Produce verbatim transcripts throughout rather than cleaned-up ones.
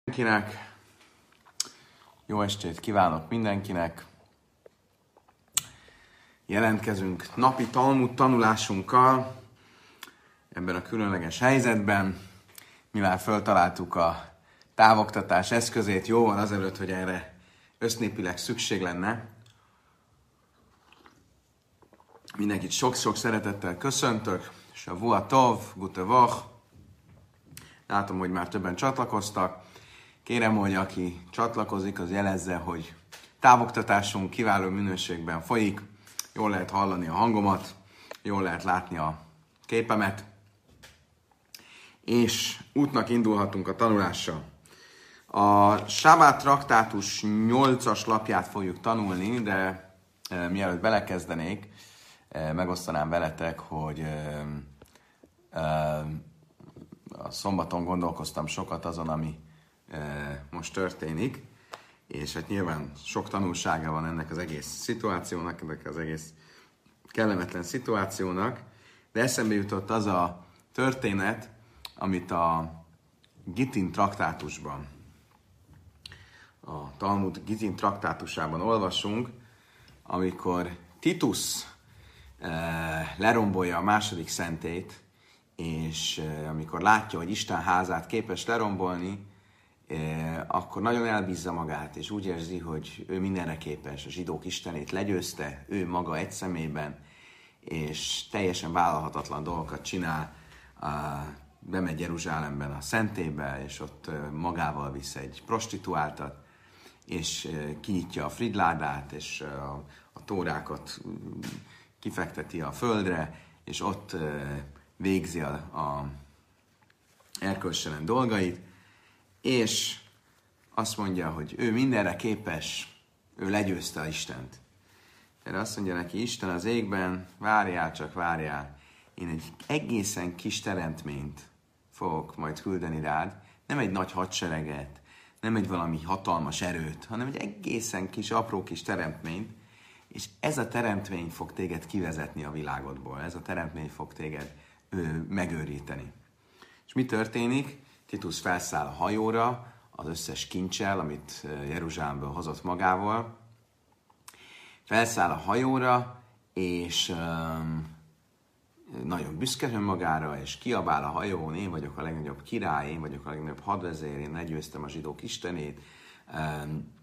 Mindenkinek, jó estét kívánok mindenkinek! Jelentkezünk napi Talmud tanulásunkkal ebben a különleges helyzetben, mivel föltaláltuk a távoktatás eszközét jóval azelőtt, hogy erre össznépileg szükség lenne. Mindenkit sok-sok szeretettel köszöntök, és a Vua Tov, Gute Woch. Látom, hogy már többen csatlakoztak. Kérem, hogy aki csatlakozik, az jelezze, hogy távoktatásunk kiváló minőségben folyik, jól lehet hallani a hangomat, jól lehet látni a képemet, és útnak indulhatunk a tanulással. A Sábát traktátus nyolcas lapját fogjuk tanulni, de e, mielőtt belekezdenék, e, megosztanám veletek, hogy e, e, a szombaton gondolkoztam sokat azon, ami most történik, és hát nyilván sok tanulsága van ennek az egész szituációnak, ennek az egész kellemetlen szituációnak, de eszembe jutott az a történet, amit a Gittin traktátusban, a Talmud Gittin traktátusában olvasunk, amikor Titus lerombolja a második szentét, és amikor látja, hogy Isten házát képes lerombolni, akkor nagyon elbízza magát, és úgy érzi, hogy ő mindenre képes, a zsidók istenét legyőzte, ő maga egy személyben, és teljesen vállalhatatlan dolgokat csinál, bemegy Jeruzsálemben a szentélybe, és ott magával visz egy prostituáltat, és kinyitja a fridládát, és a, a tórákat kifekteti a földre, és ott végzi a, a erkölcstelen dolgait, és azt mondja, hogy ő mindenre képes, ő legyőzte a Istent. Erre azt mondja neki, Isten az égben, várjál, csak várjál, én egy egészen kis teremtményt fogok majd küldeni rád, nem egy nagy hadsereget, nem egy valami hatalmas erőt, hanem egy egészen kis, apró kis teremtményt, és ez a teremtmény fog téged kivezetni a világodból, ez a teremtmény fog téged ő, megőríteni. És mi történik? Titus felszáll a hajóra, az összes kincsel, amit Jeruzsálemből hozott magával. Felszáll a hajóra, és um, nagyon büszke önmagára, és kiabál a hajón, én vagyok a legnagyobb király, én vagyok a legnagyobb hadvezér, én legyőztem a zsidók istenét. Um,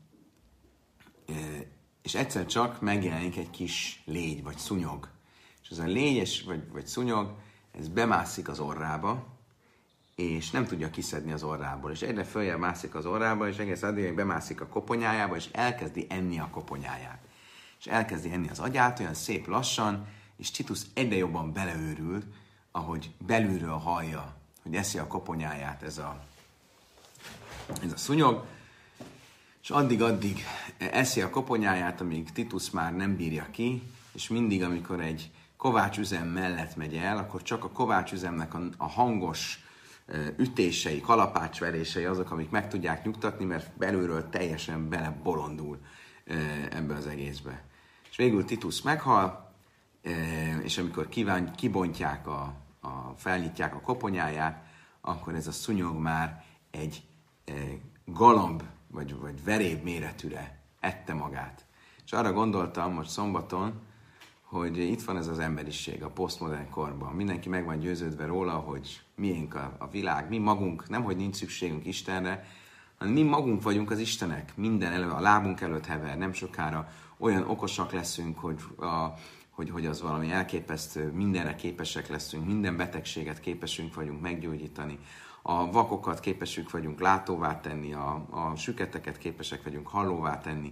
és egyszer csak megjelenik egy kis légy, vagy szúnyog. És ez a légy, vagy, vagy szúnyog, ez bemászik az orrába, és nem tudja kiszedni az orrából, és egyre följebb mászik az orrába, és egész addig, hogy bemászik a koponyájába, és elkezdi enni a koponyáját. És elkezdi enni az agyát, olyan szép lassan, és Titus egyre jobban beleőrül, ahogy belülről hallja, hogy eszi a koponyáját ez a, ez a szúnyog, és addig-addig eszi a koponyáját, amíg Titus már nem bírja ki, és mindig, amikor egy kovácsüzem mellett megy el, akkor csak a kovácsüzemnek a, a hangos ütései, kalapácsverései azok, amik meg tudják nyugtatni, mert belülről teljesen belebolondul ebbe az egészbe. És végül Titus meghal, és amikor kíván, kibontják, a, a, felnyitják a koponyáját, akkor ez a szúnyog már egy galamb, vagy, vagy veréb méretűre ette magát. És arra gondoltam most szombaton, hogy itt van ez az emberiség a posztmodern korban. Mindenki meg van győződve róla, hogy miénk a, a világ, mi magunk, nem hogy nincs szükségünk Istenre, hanem mi magunk vagyunk az Istenek. Minden elő, a lábunk előtt hever, nem sokára olyan okosak leszünk, hogy, a, hogy, hogy az valami elképesztő, mindenre képesek leszünk, minden betegséget képesünk vagyunk meggyógyítani. A vakokat képesünk vagyunk látóvá tenni, a, a süketeket képesek vagyunk hallóvá tenni.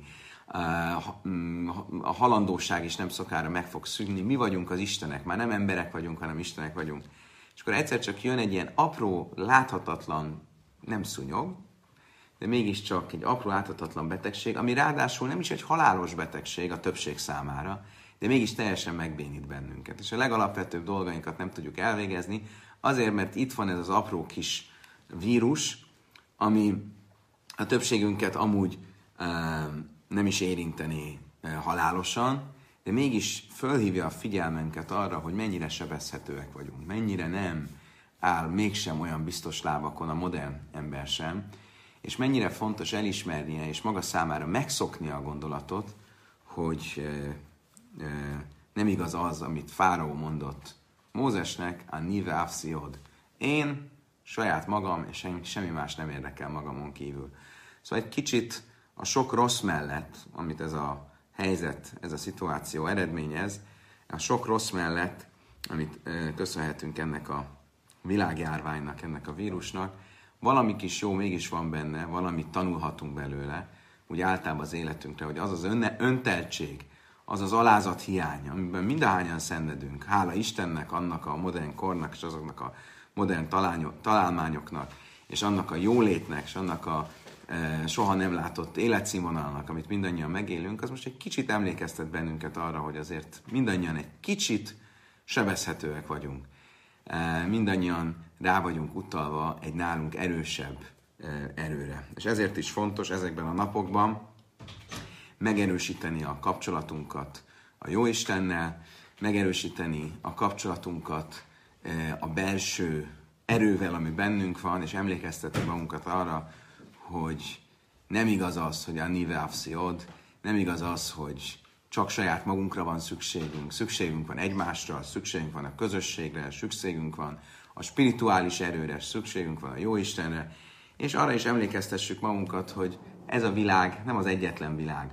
A halandóság is nem sokára meg fog szűnni. Mi vagyunk az Istenek, már nem emberek vagyunk, hanem Istenek vagyunk. És akkor egyszer csak jön egy ilyen apró, láthatatlan, nem szúnyog, de mégiscsak egy apró, láthatatlan betegség, ami ráadásul nem is egy halálos betegség a többség számára, de mégis teljesen megbénít bennünket. És a legalapvetőbb dolgainkat nem tudjuk elvégezni, azért, mert itt van ez az apró kis vírus, ami a többségünket amúgy um, nem is érinteni halálosan, de mégis fölhívja a figyelmenket arra, hogy mennyire sebezhetőek vagyunk, mennyire nem áll mégsem olyan biztos lábakon a modern ember sem, és mennyire fontos elismernie, és maga számára megszoknia a gondolatot, hogy e, e, nem igaz az, amit Fáraó mondott Mózesnek, a nive afsziod. Én saját magam, és semmi, semmi más nem érdekel magamon kívül. Szóval egy kicsit a sok rossz mellett, amit ez a helyzet, ez a szituáció eredményez, a sok rossz mellett, amit e, köszönhetünk ennek a világjárványnak, ennek a vírusnak, valami kis jó mégis van benne, valamit tanulhatunk belőle, úgy általában az életünkre, hogy az az önne, önteltség, az az alázat hiány, amiben mindahányan szenvedünk, hála Istennek, annak a modern kornak, és azoknak a modern talányok, találmányoknak, és annak a jólétnek, és annak a e, soha nem látott életszínvonalnak, amit mindannyian megélünk, az most egy kicsit emlékeztet bennünket arra, hogy azért mindannyian egy kicsit sebezhetőek vagyunk. E, mindannyian rá vagyunk utalva egy nálunk erősebb e, erőre. És ezért is fontos ezekben a napokban megerősíteni a kapcsolatunkat a Jóistennel, megerősíteni a kapcsolatunkat e, a belső erővel, ami bennünk van, és emlékeztetni magunkat arra, hogy nem igaz az, hogy a nive afsziod, nem igaz az, hogy csak saját magunkra van szükségünk, szükségünk van egymásra, szükségünk van a közösségre, szükségünk van a spirituális erőre, szükségünk van a Jóistenre, és arra is emlékeztessük magunkat, hogy ez a világ nem az egyetlen világ.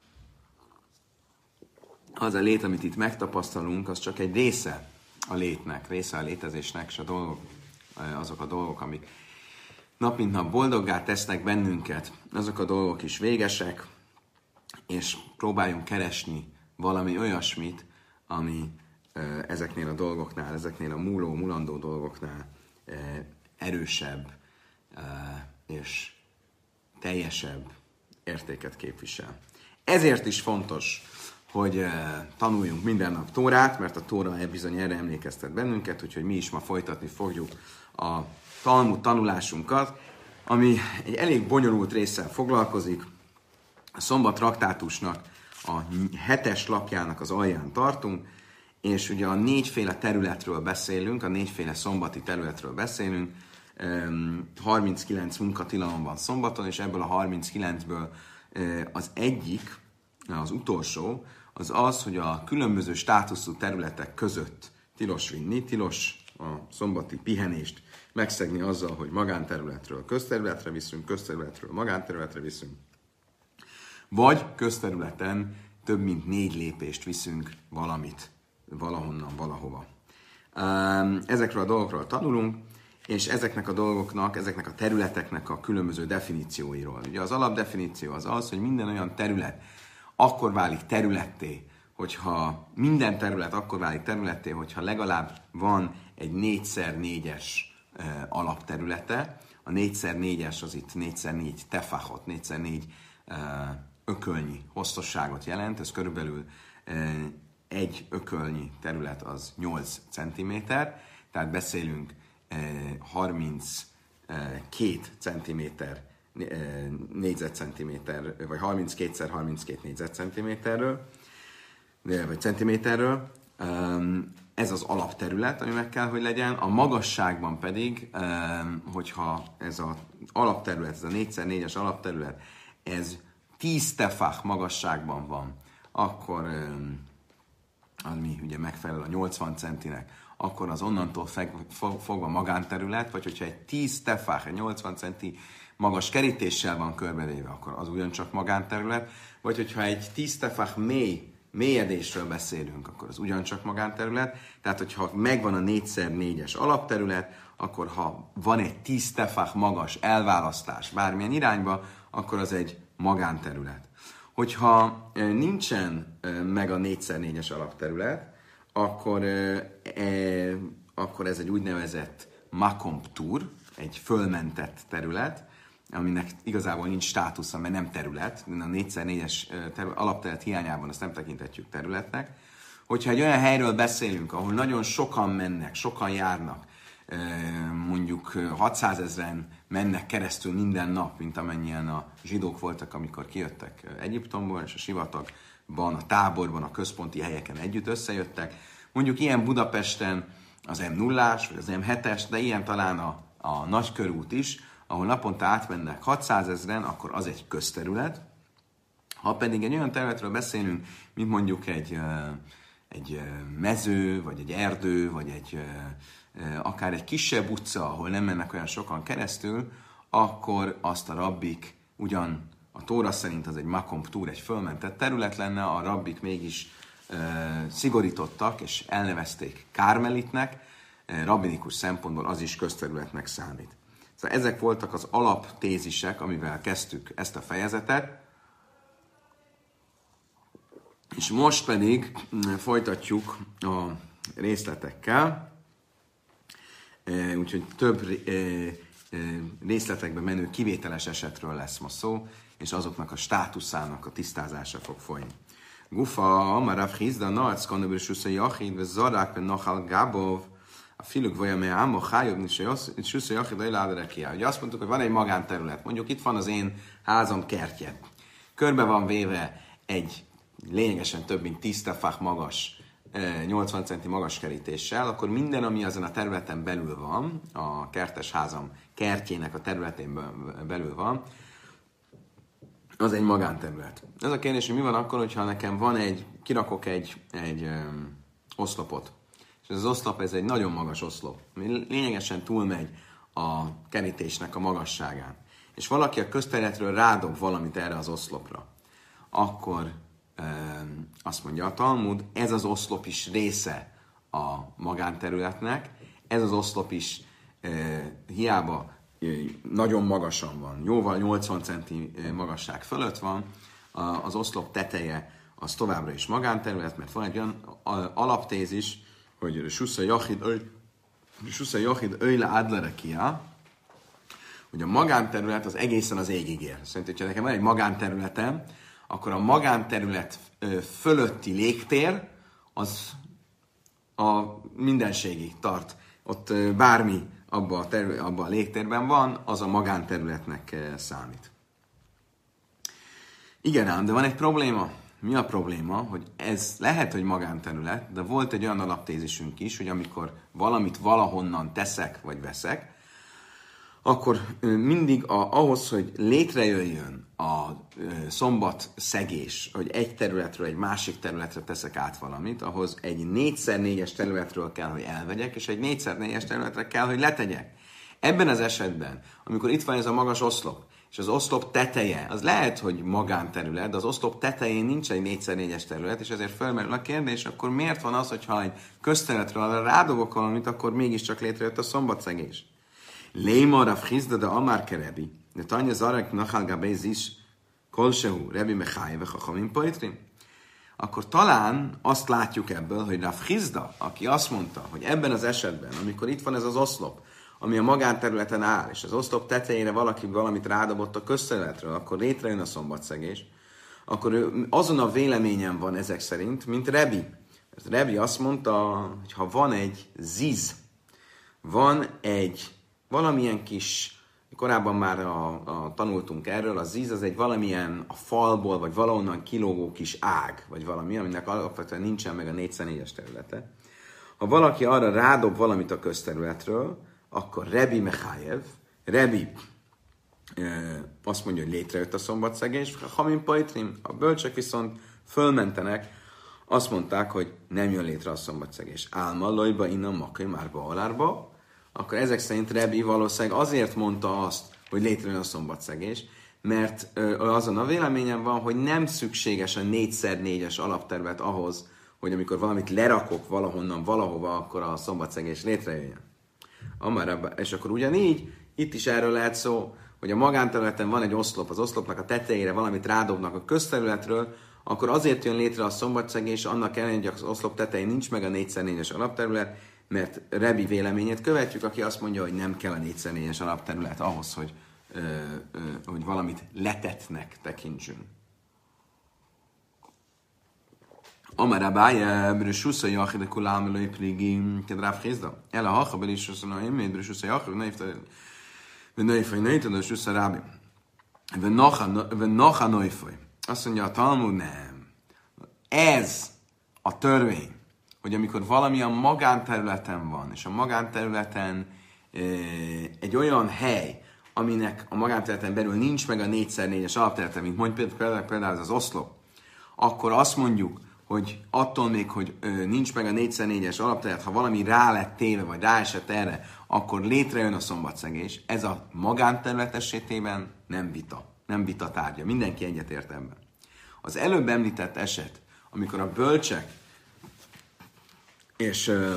Az a lét, amit itt megtapasztalunk, az csak egy része a létnek, része a létezésnek, és a dolgok, azok a dolgok, amik nap mint nap boldoggá tesznek bennünket, azok a dolgok is végesek, és próbáljunk keresni valami olyasmit, ami uh, ezeknél a dolgoknál, ezeknél a múló, mulandó dolgoknál uh, erősebb uh, és teljesebb értéket képvisel. Ezért is fontos, hogy uh, tanuljunk minden nap Tórát, mert a Tóra bizony erre emlékeztet bennünket, úgyhogy mi is ma folytatni fogjuk a Talmud tanulásunkat, ami egy elég bonyolult résszel foglalkozik. A Szombat traktátusnak a hetes lapjának az alján tartunk, és ugye a négyféle területről beszélünk, a négyféle szombati területről beszélünk, harminckilenc munkatilalom van szombaton, és ebből a harminckilencből az egyik, az utolsó, az az, hogy a különböző státuszú területek között tilos vinni, tilos a szombati pihenést megszegni azzal, hogy magánterületről közterületre viszünk, közterületről magánterületre viszünk, vagy közterületen több mint négy lépést viszünk valamit, valahonnan, valahova. Ezekről a dolgokról tanulunk, és ezeknek a dolgoknak, ezeknek a területeknek a különböző definícióiról. Ugye az alapdefiníció az az, hogy minden olyan terület akkor válik területté, hogyha minden terület akkor válik területté, hogyha legalább van egy négyszer négyes e, alapterülete. A négyszer négyes az itt négyszer négy tefachot, négyszer négy e, ökölnyi hosszosságot jelent. Ez körülbelül e, egy ökölnyi terület az nyolc centiméter, tehát beszélünk e, harminckét centiméter négyzetcentiméter, vagy harminckétszer harminckét négyzetcentiméterről, vagy centiméterről. Ez az alapterület, ami meg kell, hogy legyen. A magasságban pedig, hogyha ez az alapterület, ez a négyszer négyes alapterület, ez tíz tefach magasságban van, akkor, ami ugye megfelel a nyolcvan centinek, akkor az onnantól fogva magánterület, vagy hogyha egy tíz tefach, egy nyolcvan centi magas kerítéssel van körbevéve, akkor az ugyancsak magánterület, vagy hogyha egy tíz tefach mély mélyedésről beszélünk, akkor az ugyancsak magánterület. Tehát, hogyha megvan a négyszer négyes alapterület, akkor ha van egy tíz tefach magas elválasztás bármilyen irányba, akkor az egy magánterület. Hogyha nincsen meg a négyszer négyes alapterület, akkor, e, akkor ez egy úgynevezett makom tur, egy fölmentett terület, aminek igazából nincs státusza, mert nem terület, a négyszer négyes terület, alapterület hiányában azt nem tekintetjük területnek. Hogyha egy olyan helyről beszélünk, ahol nagyon sokan mennek, sokan járnak, mondjuk hatszázezren mennek keresztül minden nap, mint amennyien a zsidók voltak, amikor kijöttek Egyiptomból, és a sivatagban, a táborban, a központi helyeken együtt összejöttek. Mondjuk ilyen Budapesten az em nullás, vagy az em hetes, de ilyen talán a, a nagykörút is, ahol naponta átmennek hatszázezren, akkor az egy közterület. Ha pedig egy olyan területről beszélünk, mint mondjuk egy, egy mező, vagy egy erdő, vagy egy, akár egy kisebb utca, ahol nem mennek olyan sokan keresztül, akkor azt a rabbik ugyan a Tóra szerint az egy makom túr, egy fölmentett terület lenne, a rabbik mégis e, szigorítottak, és elnevezték kármelitnek, e, rabbinikus szempontból az is közterületnek számít. Szóval ezek voltak az alaptézisek, amivel kezdtük ezt a fejezetet, és most pedig folytatjuk a részletekkel, e, úgyhogy több e, részletekbe menő kivételes esetről lesz ma szó, és azoknak a státuszának a tisztázása fog folyni. Gufa, Amar Rav Chizda, Nac, Kanabir Susza Yachid, ve Zarák, ve Nachal Gábov, a filuk vaja me Ámo, Chájob, Susza Yachid, Ajla Áderekia. Ugye azt mondtuk, hogy van egy magánterület. Mondjuk itt van az én házam kertje. Körbe van véve egy lényegesen több mint tíz tefach magas, nyolcvan centi magas kerítéssel, akkor minden, ami azon a területen belül van, a kertes házam kertjének a területén belül van, az egy magánterület. Ez a kérdés, hogy mi van akkor, hogyha nekem van egy, kirakok egy, egy um, oszlopot, és ez az oszlop, ez egy nagyon magas oszlop, ami lényegesen túlmegy a kerítésnek a magasságán, és valaki a közterületről rádob valamit erre az oszlopra, akkor azt mondja a Talmud, ez az oszlop is része a magánterületnek, ez az oszlop is e, hiába e, nagyon magasan van, jóval nyolcvan centi magasság fölött van, a, az oszlop teteje az továbbra is magánterület, mert van egy olyan alaptézis, hogy Susza Yachid Öyle Adlerekia, hogy a magánterület az egészen az égig ér. Szerintem, hogyha nekem van egy magánterületem, akkor a magánterület fölötti légtér az a mindenségig tart. Ott bármi abba a, terü- abba a légtérben van, az a magánterületnek számít. Igen ám, de van egy probléma. Mi a probléma? Hogy ez lehet, hogy magánterület, de volt egy olyan alaptézisünk is, hogy amikor valamit valahonnan teszek vagy veszek, akkor mindig a, ahhoz, hogy létrejöjjön a szombat szegés, hogy egy területről egy másik területre teszek át valamit, ahhoz egy négyszer négyes területről kell, hogy elvegyek, és egy négyszer négyes területre kell, hogy letegyek. Ebben az esetben, amikor itt van ez a magas oszlop, és az oszlop teteje, az lehet, hogy magánterület, de az oszlop tetején nincs egy négyszer négyes terület, és ezért felmerül a kérdés, akkor miért van az, hogyha egy közterületről rádobok valamit, akkor mégiscsak létrejött a szombatszegés? Léma Rav Chizda de Amar Kerebi, de Tanya Zarek Nachal Gabéz is Kolsehu, Rebi Mechájeve, Chachamim Poitrim. Akkor talán azt látjuk ebből, hogy Rav Chizda, aki azt mondta, hogy ebben az esetben, amikor itt van ez az oszlop, ami a magánterületen áll, és az oszlop tetejére valaki valamit rádobott a közterületről, akkor létrejön a szombatszegés, akkor ő azon a véleményen van ezek szerint, mint Rebi. Rebi azt mondta, hogy ha van egy ziz, van egy valamilyen kis, korábban már a, a, tanultunk erről, a ziz az egy valamilyen a falból, vagy valahonnan kilógó kis ág, vagy valami, aminek alapvetően nincsen meg a négyszer négyes területe. Ha valaki arra rádob valamit a közterületről, akkor Rebi Mechájev, Rebi e, azt mondja, hogy létrejött a szombatszegés, Hamim Pajtrim, a bölcsek viszont fölmentenek, azt mondták, hogy nem jön létre a szombatszegés. Álma, lojba, innen, makai, márba, alárba, akkor ezek szerint Rebi valószínűleg azért mondta azt, hogy létrejön a szombatszegés, mert ö, azon a véleményem van, hogy nem szükséges a négyszer négyes alapterület ahhoz, hogy amikor valamit lerakok valahonnan, valahova, akkor a szombatszegés létrejöjjön. Amár, és akkor ugyanígy, itt is erről lehet szó, hogy a magánterületen van egy oszlop, az oszlopnak a tetejére valamit rádobnak a közterületről, akkor azért jön létre a szombatszegés, annak ellenére, hogy az oszlop tetején nincs meg a négyszer négyes alapterület, mert Rebi véleményét követjük, aki azt mondja, hogy nem kell a négyszer négyes alapterület ahhoz, hogy, ö, ö, hogy valamit letetnek tekintsünk. Amar Abaye, B'Rishusha Yachid Kulam Eloi Prigim, Kedrav Chizda. Ela Hacha B'Rishusha Noim, B'Rishusha Yachid, V'Neifai Neitad, B'Rishusha Rabbi. V'Nocha Neifai. Azt mondja a Talmud, nem. Ez a törvény, hogy amikor valami a magánterületen van, és a magánterületen e, egy olyan hely, aminek a magánterületen belül nincs meg a négy szer négyes alapterülete, mint mondjuk például, például az oszlop, akkor azt mondjuk, hogy attól még, hogy ö, nincs meg a négy szer négyes alapterület, ha valami rá lett téve, vagy ráesett erre, akkor létrejön a szombatszegés. Ez a magánterület esetében nem vita, nem vita tárgya. Mindenki egyetért ebben. Az előbb említett eset, amikor a bölcsek és ö,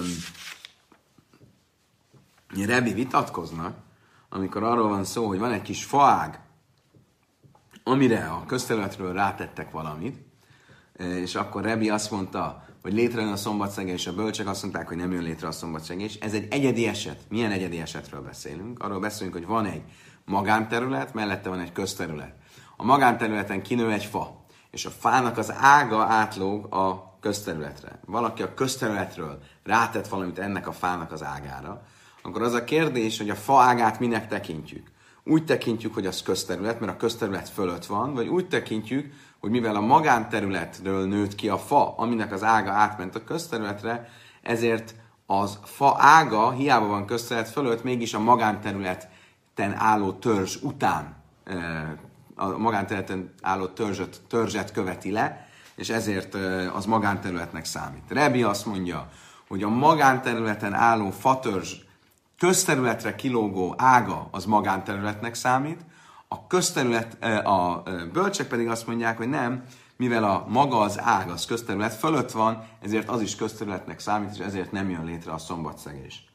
Rebi vitatkoznak, amikor arról van szó, hogy van egy kis faág, amire a közterületről rátettek valamit, és akkor Rebi azt mondta, hogy létrejön a szombatszegés, és a bölcsek azt mondták, hogy nem jön létre a szombatszegés. Ez egy egyedi eset. Milyen egyedi esetről beszélünk? Arról beszélünk, hogy van egy magánterület, mellette van egy közterület. A magánterületen kinő egy fa, és a fának az ága átlóg a közterületre. Valaki a közterületről rátett valamit ennek a fának az ágára, akkor az a kérdés, hogy a fa ágát minek tekintjük. Úgy tekintjük, hogy az közterület, mert a közterület fölött van, vagy úgy tekintjük, hogy mivel a magánterületről nőtt ki a fa, aminek az ága átment a közterületre, ezért az fa ága, hiába van közterület fölött, mégis a magánterületen álló törzs után, a magánterületen álló törzset, törzset követi le, és ezért az magánterületnek számít. Rebi azt mondja, hogy a magánterületen álló fatörzs közterületre kilógó ága az magánterületnek számít, a közterület, a bölcsek pedig azt mondják, hogy nem, mivel a maga az ág az közterület fölött van, ezért az is közterületnek számít, és ezért nem jön létre a szombatszegés.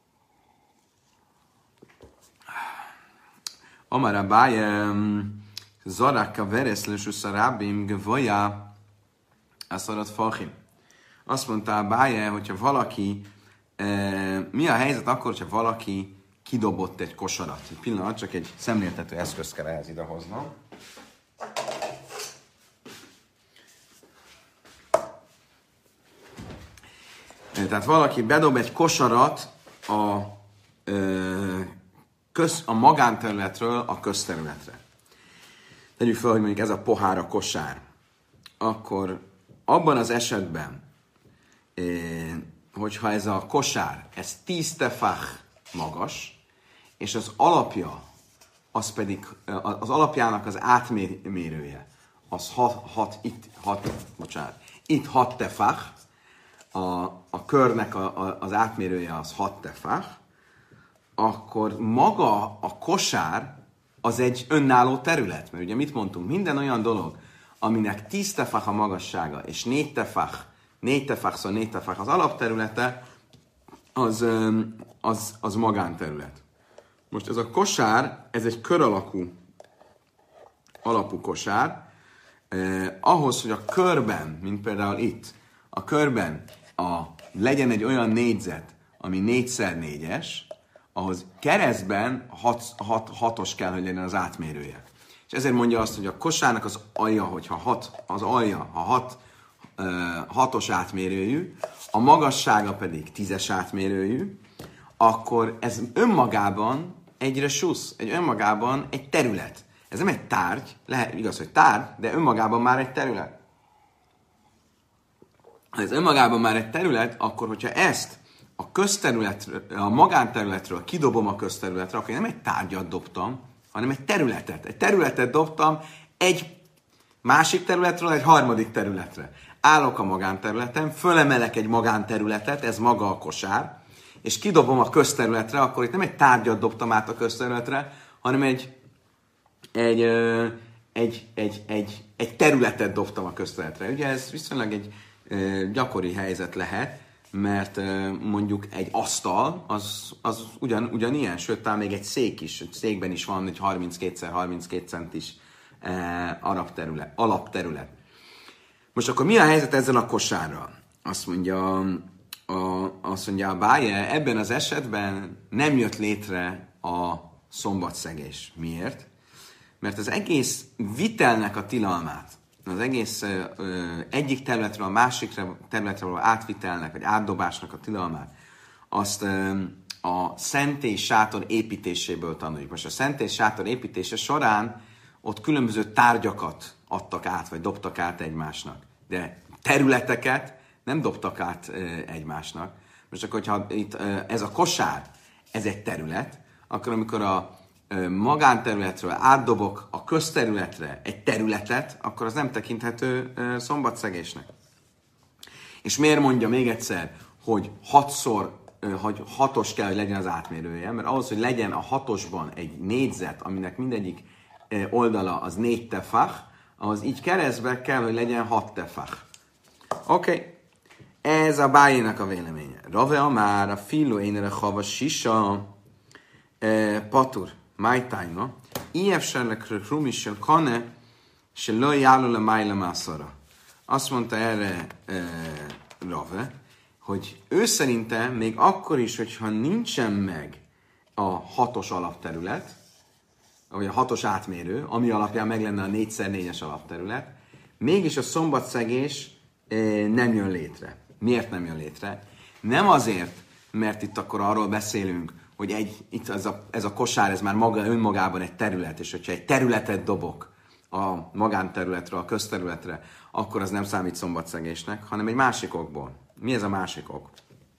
Amara bájem, zaraka vereszlős rábim gvoja, aszarat fachim. Azt mondta a báje, hogyha valaki, e, mi a helyzet akkor, hogyha valaki kidobott egy kosarat. Egy pillanat, csak egy szemléltető eszközt kell ehhez idehoznom. Tehát valaki bedob egy kosarat a, ö, köz, a magánterületről a közterületre. Tegyük fel, hogy mondjuk ez a pohár a kosár. Akkor abban az esetben, hogyha ez a kosár, ez tíz tefach magas, és az alapja, az pedig, az alapjának az átmérője, az hat, hat itt, hat, bocsánat, itt hat tefach, a, a körnek a, a, az átmérője az hat tefach, akkor maga a kosár az egy önálló terület. Mert ugye mit mondtunk? Minden olyan dolog, aminek tíz tefach a magassága, és négy tefach, négy tefach, szóval négy tefach az alapterülete, az, az, az magánterület. Most ez a kosár, ez egy kör alakú, alapú kosár. Eh, ahhoz, hogy a körben, mint például itt, a körben a, legyen egy olyan négyzet, ami négyszer négyes, ahhoz keresztben hat, hat, hatos kell, hogy legyen az átmérője. És ezért mondja azt, hogy a kosárnak az alja, hogyha hat, az alja, ha hat, uh, hatos átmérőjű, a magassága pedig tízes átmérőjű, akkor ez önmagában egy resusz, egy önmagában egy terület. Ez nem egy tárgy, lehet, igaz, hogy tárgy, de önmagában már egy terület. Ha ez önmagában már egy terület, akkor hogyha ezt a közterületről, a magánterületről kidobom a közterületre, akkor én nem egy tárgyat dobtam, hanem egy területet. Egy területet dobtam egy másik területről egy harmadik területre. Állok a magánterületen, fölemelek egy magánterületet, ez maga a kosár, és kidobom a közterületre, akkor itt nem egy tárgyat dobtam át a közterületre, hanem egy, egy, egy, egy, egy, egy területet dobtam a közterületre. Ugye ez viszonylag egy gyakori helyzet lehet, mert mondjuk egy asztal, az, az ugyan, ugyanilyen, sőt, talán még egy szék is, egy székben is van egy harminckét szer harminckét centis arab terület, alapterület. Most akkor mi a helyzet ezzel a kosárral? Azt mondja, a, azt mondja a báje, ebben az esetben nem jött létre a szombatszegés. Miért? Mert az egész vitelnek a tilalmát, az egész ö, ö, egyik területről a másik területre való átvitelnek, vagy átdobásnak a tilalmát, azt ö, a szentély sátor építéséből tanuljuk. Most a szentély sátor építése során ott különböző tárgyakat adtak át, vagy dobtak át egymásnak. De területeket nem dobtak át ö, egymásnak. Most akkor, hogyha itt ö, ez a kosár, ez egy terület, akkor amikor a magánterületről átdobok a közterületre egy területet, akkor az nem tekinthető szombatszegésnek. És miért mondja még egyszer, hogy hatszor, hogy hatos kell, hogy legyen az átmérője? Mert ahhoz, hogy legyen a hatosban egy négyzet, aminek mindegyik oldala az négy tefach, ahhoz így keresztbe kell, hogy legyen hat tefach. Oké. Okay. Ez a Bájénak a véleménye. Rave Amár, a Filo énere hava sisa patur, májtájma, ilyebb serlekről krumissel kane, se loj járul a májla mászara. Azt mondta erre e, Rave, hogy ő szerinte még akkor is, hogyha nincsen meg a hatos alapterület, vagy a hatos átmérő, ami alapján meg lenne a négyszer négyes alapterület, mégis a szombatszegés e, nem jön létre. Miért nem jön létre? Nem azért, mert itt akkor arról beszélünk, hogy egy, itt ez, a, ez a kosár, ez már maga, önmagában egy terület, és hogyha egy területet dobok a magánterületre, a közterületre, akkor az nem számít szombatszegésnek, hanem egy másik okból. Mi ez a másik ok?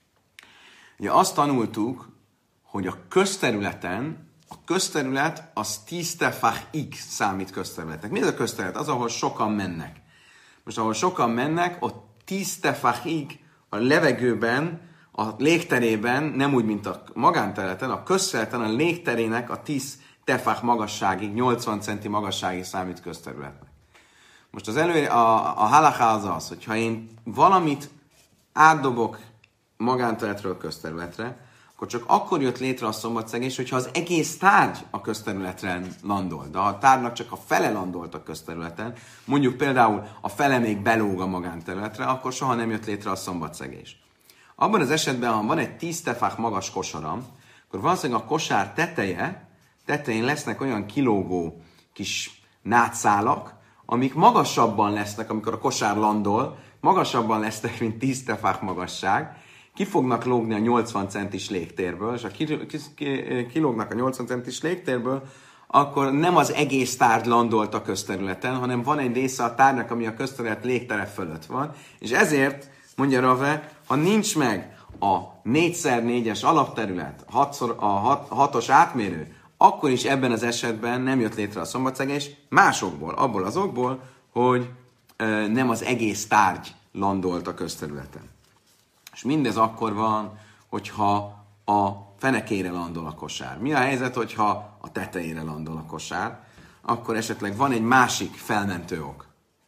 Ugye azt tanultuk, hogy a közterületen, a közterület az tíz tefach x számít közterületnek. Mi ez a közterület? Az, ahol sokan mennek. Most ahol sokan mennek, ott tíz tefachig a levegőben, a légterében, nem úgy, mint a magánterületen, a közterületen a légterének a tíz tefach magasságig, nyolcvan centi magasságig számít közterületnek. Most az elő, a, a halaká az az, hogyha én valamit átdobok magánterületről közterületre, akkor csak akkor jött létre a szombatszegés, hogyha az egész tárgy a közterületen landol. De ha a tárgynak csak a fele landolt a közterületen, mondjuk például a fele még belóg a magánterületre, akkor soha nem jött létre a szombatszegés. Abban az esetben, ha van egy tíz tefach magas kosaram, akkor valószínűleg a kosár teteje, tetején lesznek olyan kilógó kis nátszálak, amik magasabban lesznek, amikor a kosár landol, magasabban lesznek, mint tíz tefach magasság, ki fognak lógni a nyolcvan centis légtérből, és ha kilógnak a nyolcvan centis légtérből, akkor nem az egész tárgy landolt a közterületen, hanem van egy része a tárgynak, ami a közterület légtere fölött van, és ezért, mondja Rave, ha nincs meg a négyszer négyes alapterület, hatszor a hat, hatos átmérő, akkor is ebben az esetben nem jött létre a szombatszegés, másokból, abból az okból, hogy ö, nem az egész tárgy landolt a közterületen. És mindez akkor van, hogyha a fenekére landol a kosár. Mi a helyzet, hogyha a tetejére landol a kosár? Akkor esetleg van egy másik felmentő ok.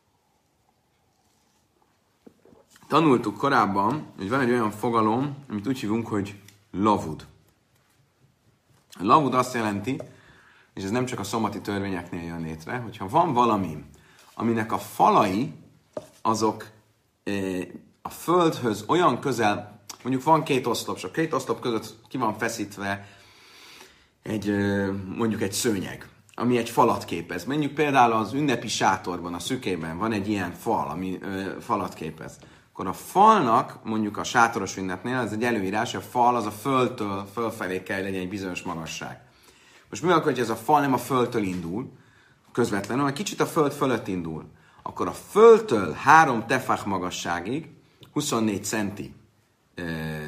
Tanultuk korábban, hogy van egy olyan fogalom, amit úgy hívunk, hogy lavud. A lavud azt jelenti, és ez nem csak a szombati törvényeknél jön létre, hogyha van valami, aminek a falai, azok a földhöz olyan közel, mondjuk van két oszlop, és a két oszlop között ki van feszítve egy, mondjuk egy szőnyeg, ami egy falat képez. Mondjuk például az ünnepi sátorban, a szükében van egy ilyen fal, ami ö, falat képez. Akkor a falnak, mondjuk a sátoros ünnepnél, ez egy előírás, hogy a fal az a földtől fölfelé kell legyen egy bizonyos magasság. Most mi akkor, hogy ez a fal nem a földtől indul, közvetlenül, hanem kicsit a föld fölött indul, akkor a földtől három tefach magasságig, huszonnégy centi ö,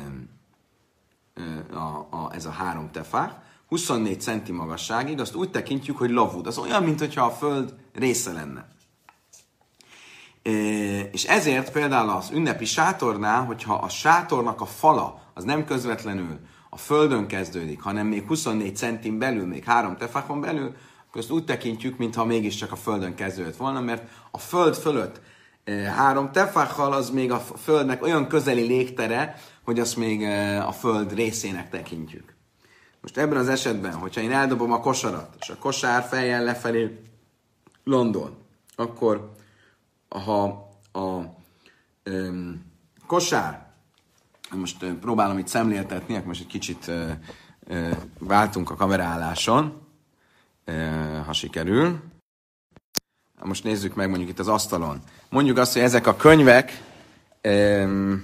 ö, a, a, ez a három tefach, huszonnégy centi magasságig, azt úgy tekintjük, hogy lavud. Az olyan, mintha a föld része lenne. E, és ezért például az ünnepi sátornál, hogyha a sátornak a fala az nem közvetlenül a földön kezdődik, hanem még huszonnégy centin belül, még három tefachon belül, akkor azt úgy tekintjük, mintha mégiscsak a földön kezdődött volna, mert a föld fölött e, három tefachal az még a földnek olyan közeli légtere, hogy azt még e, a föld részének tekintjük. Most ebben az esetben, hogyha én eldobom a kosarat, és a kosár fejjel lefelé landol, akkor ha a um, kosár, most uh, próbálom itt szemléltetni, most egy kicsit uh, uh, váltunk a kamerálláson, uh, ha sikerül. Most nézzük meg mondjuk itt az asztalon. Mondjuk azt, hogy ezek a könyvek, um,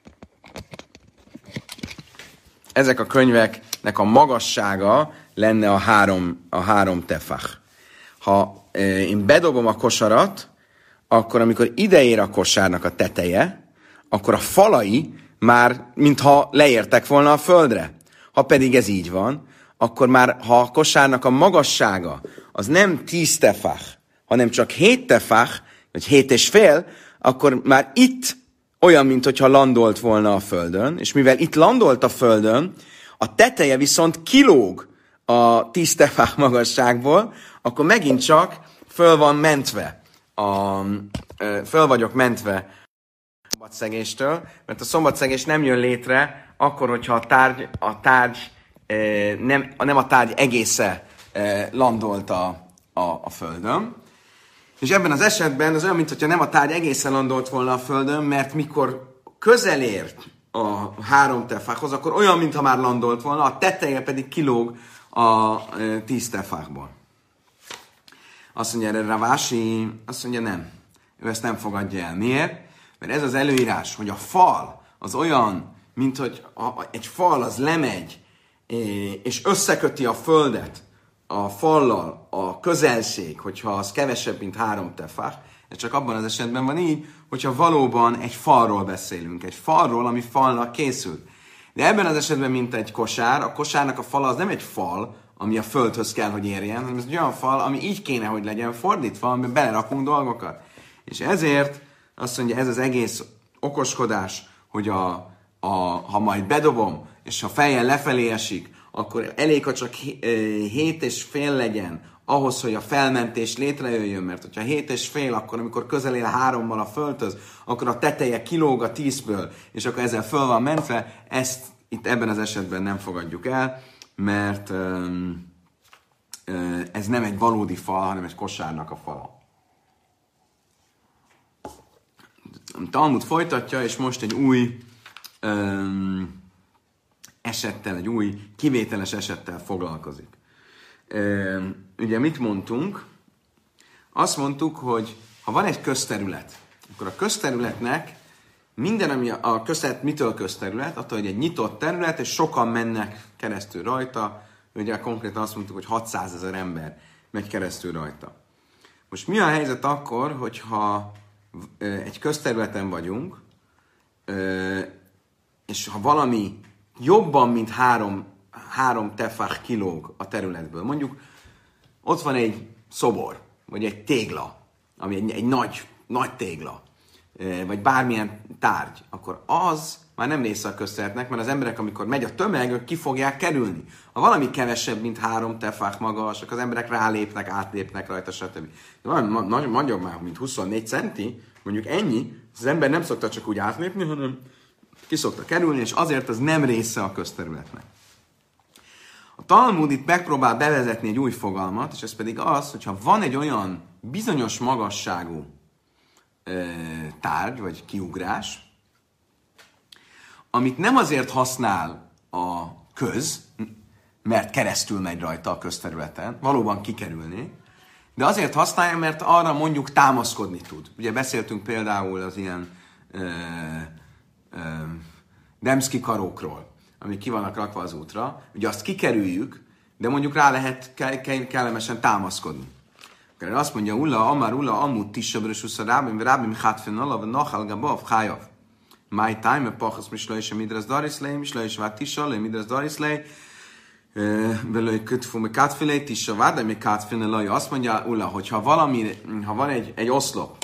ezek a könyveknek a magassága lenne a három, a három tefach. Ha e, én bedobom a kosarat, akkor amikor ideér a kosárnak a teteje, akkor a falai már mintha leértek volna a földre. Ha pedig ez így van, akkor már, ha a kosárnak a magassága az nem tíz tefach, hanem csak hét tefach, vagy hét és fél, akkor már itt olyan, mintha landolt volna a földön, és mivel itt landolt a földön, a teteje viszont kilóg a tíz tefach magasságból, akkor megint csak föl van mentve, a, föl vagyok mentve a szombatszegéstől, mert a szombatszegés nem jön létre akkor, hogyha a tárgy, a tárgy nem, nem a tárgy egésze landolt a, a, a földön. És ebben az esetben az olyan, mintha nem a tárgy egészen landolt volna a földön, mert mikor közel ért a három tefákhoz, akkor olyan, mintha már landolt volna, a teteje pedig kilóg a tíz tefákból. Azt mondja erre Ravási, azt mondja nem. Ő ezt nem fogadja el. Miért? Mert ez az előírás, hogy a fal az olyan, mint hogy egy fal az lemegy, és összeköti a földet a fallal a közelség, hogyha az kevesebb, mint három tefach, ez csak abban az esetben van így, hogyha valóban egy falról beszélünk, egy falról, ami falnak készült. De ebben az esetben, mint egy kosár, a kosárnak a fala az nem egy fal, ami a földhöz kell, hogy érjen, hanem ez egy olyan fal, ami így kéne, hogy legyen fordítva, amiben belerakunk dolgokat. És ezért azt mondja, ez az egész okoskodás, hogy a, a, ha majd bedobom, és ha fejjel lefelé esik, akkor elég, ha csak hét és fél legyen ahhoz, hogy a felmentés létrejöjjön, mert hogyha hét és fél, akkor amikor közel ér hárommal a földhöz, akkor a teteje kilóg a tízből, és akkor ezzel föl van mentve, ezt itt ebben az esetben nem fogadjuk el, mert um, uh, ez nem egy valódi fal, hanem egy kosárnak a fala. A Talmud folytatja, és most egy új um, esettel, egy új kivételes esettel foglalkozik. Um, ugye mit mondtunk? Azt mondtuk, hogy ha van egy közterület, akkor a közterületnek minden, ami a, a közterület mitől közterület, attól, hogy egy nyitott terület, és sokan mennek keresztül rajta, ugye konkrétan azt mondtuk, hogy hatszázezer ember megy keresztül rajta. Most mi a helyzet akkor, hogyha egy közterületen vagyunk, és ha valami jobban, mint három, három tefach kilóg a területből, mondjuk ott van egy szobor, vagy egy tégla, ami egy, egy nagy, nagy tégla, vagy bármilyen tárgy, akkor az már nem része a közterületnek, mert az emberek, amikor megy a tömeg, ők ki fogják kerülni. Ha valami kevesebb, mint három tefach magas, akkor az emberek rálépnek, átlépnek rajta, stb. De valami nagyobb már, mint huszonnégy centi, mondjuk ennyi, az ember nem szokta csak úgy átlépni, hanem ki szokta kerülni, és azért az nem része a közterületnek. A Talmud itt megpróbál bevezetni egy új fogalmat, és ez pedig az, hogyha van egy olyan bizonyos magasságú tárgy, vagy kiugrás, amit nem azért használ a köz, mert keresztül megy rajta a közterületen, valóban kikerülni, de azért használja, mert arra mondjuk támaszkodni tud. Ugye beszéltünk például az ilyen ö, ö, Demszki karókról, amik ki vannak rakva az útra, ugye azt kikerüljük, de mondjuk rá lehet ke- kellemesen támaszkodni. Akkor azt mondja, Ulla, Amar, Ulla, Amut, Tissabrös, Usza, Rábim, Rábim, Hátfen, Alav, Nachal, Gabav, Hájav. My time, Pachas, Mislai, és Midras Dariszlei, Mislai, és Vát Tissa, Midras Dariszlei, Belőj, Kötfú, me Kátfilei, Tissa, Vádai, me Kátfinelai. Azt mondja, Ulla, hogyha valami, ha van egy, egy oszlop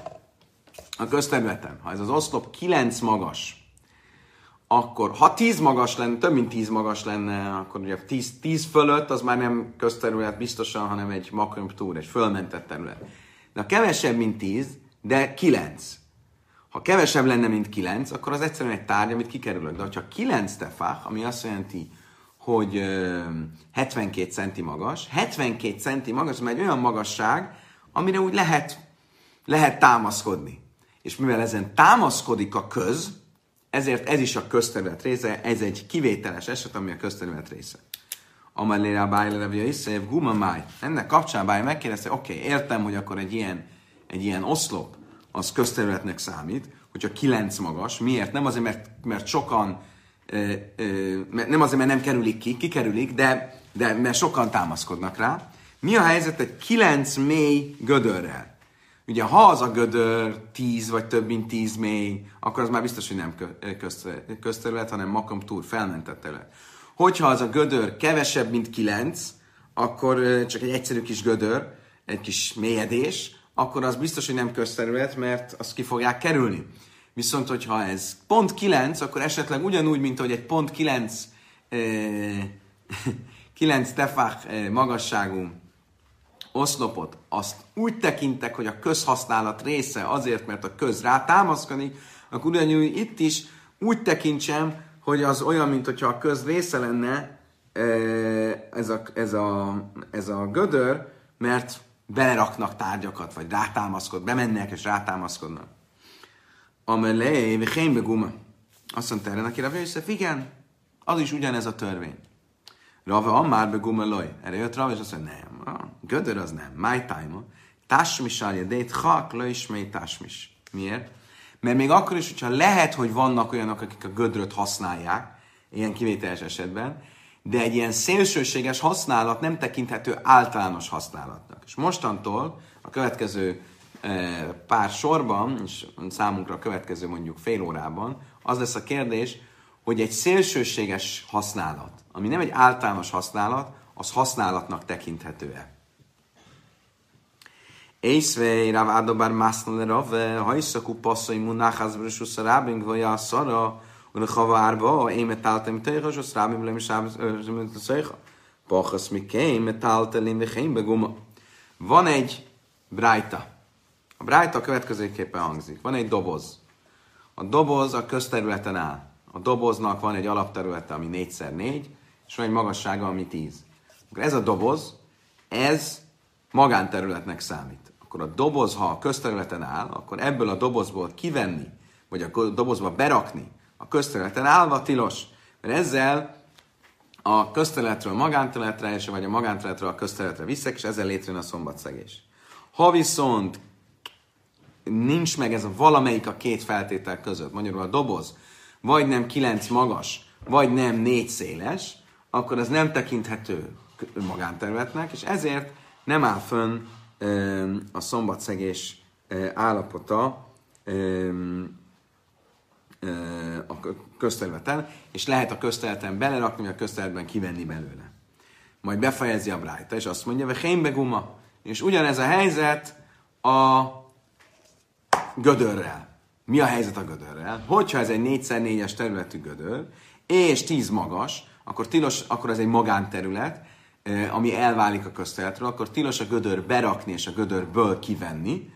a közterületen, ha ez az oszlop kilenc magas, akkor ha tíz magas lenne, több mint tíz magas lenne, akkor ugye tíz, tíz fölött az már nem közterület biztosan, hanem egy makrom túr, egy fölmentett terület. De ha kevesebb, mint tíz, de kilenc. Ha kevesebb lenne, mint kilenc, akkor az egyszerűen egy tárgy, amit kikerülök. De ha kilenc tefach, ami azt jelenti, hogy uh, hetvenkét centi magas, hetvenkét centi magas, mert egy olyan magasság, amire úgy lehet, lehet támaszkodni. És mivel ezen támaszkodik a köz, ezért ez is a közterület része, ez egy kivételes eset, ami a közterület része. Amalére bájlevja iszév gumamáj. Ennek kapcsán báj megkérdezte, oké, okay, értem, hogy akkor egy ilyen, egy ilyen oszlop az közterületnek számít, hogyha kilenc magas. Miért? Nem azért, mert, mert sokan, ö, ö, nem azért, mert nem kerülik ki, kikerülik, de, de mert sokan támaszkodnak rá. Mi a helyzet egy kilenc mély gödörrel? Ugye, ha az a gödör tíz vagy több mint tíz mély, akkor az már biztos, hogy nem közterület, hanem makom túl felmentett terület. Hogyha az a gödör kevesebb, mint kilenc, akkor csak egy egyszerű kis gödör, egy kis mélyedés, akkor az biztos, hogy nem közterület, mert azt ki fogják kerülni. Viszont, hogyha ez pont kilenc, akkor esetleg ugyanúgy, mint hogy egy pont kilenc, kilenc tefach magasságú oszlopot, azt úgy tekintek, hogy a közhasználat része azért, mert a köz rá támaszkodik, akkor ugyanúgy itt is úgy tekintsem, hogy az olyan, mint hogyha a köz része lenne ez a, ez a, ez a gödör, mert beleraknak tárgyakat, vagy rátámaszkod, bemennek és rátámaszkodnak. Amelé, vihén guma. Azt mondta erre neki, Rav Yosef, igen, az is ugyanez a törvény. Rave Amár be guma loj. Erre jött Rav, és azt mondja, nem, a gödör az nem. My time. Tásmis alja, dét hak, loj ismét tásmis. Miért? Mert még akkor is, hogyha lehet, hogy vannak olyanok, akik a gödröt használják, ilyen kivételes esetben, de egy ilyen szélsőséges használat nem tekinthető általános használatnak. És mostantól a következő e, pár sorban, és számunkra a következő mondjuk fél órában, az lesz a kérdés, hogy egy szélsőséges használat, ami nem egy általános használat, az használatnak tekinthető-e. Észvei, Rav Adobár Mászlán Rave, hajszakú passzai munnáház brössusz a rábink, vagy a szara, und chava arba, én metáltem tejhas, azt rábim lem is ábim szejha. Pachasz mikén, metáltelim, vechén beguma. Van egy brájta. A brájta a következőképpen hangzik. Van egy doboz. A doboz a közterületen áll. A doboznak van egy alapterülete, ami négyszer négy, és van egy magassága, ami tíz. Akkor ez a doboz, ez magánterületnek számít. Akkor a doboz, ha a közterületen áll, akkor ebből a dobozból kivenni, vagy a dobozba berakni, a közterületen állva tilos. Mert ezzel a közterületről a magánterületre, és vagy a magánterületről a közterületre viszek, és ezzel létrejön a szombatszegés. Ha viszont nincs meg ez a valamelyik a két feltétel között, magyarul a doboz vagy nem kilenc magas, vagy nem négy széles, akkor ez nem tekinthető magánterületnek, és ezért nem áll fönn ö, a szombatszegés ö, állapota ö, ö, a közterületen, és lehet a közterületen belerakni, vagy a közterületben kivenni belőle. Majd befejezi a brájta, és azt mondja, hogy hénbe guma, és ugyanez a helyzet a gödörrel. Mi a helyzet a gödörrel? Hogyha ez egy négyszer négyes területű gödör, és tíz magas, akkor tilos, akkor ez egy magánterület, ami elválik a közterületről, akkor tilos a gödör berakni és a gödörből kivenni.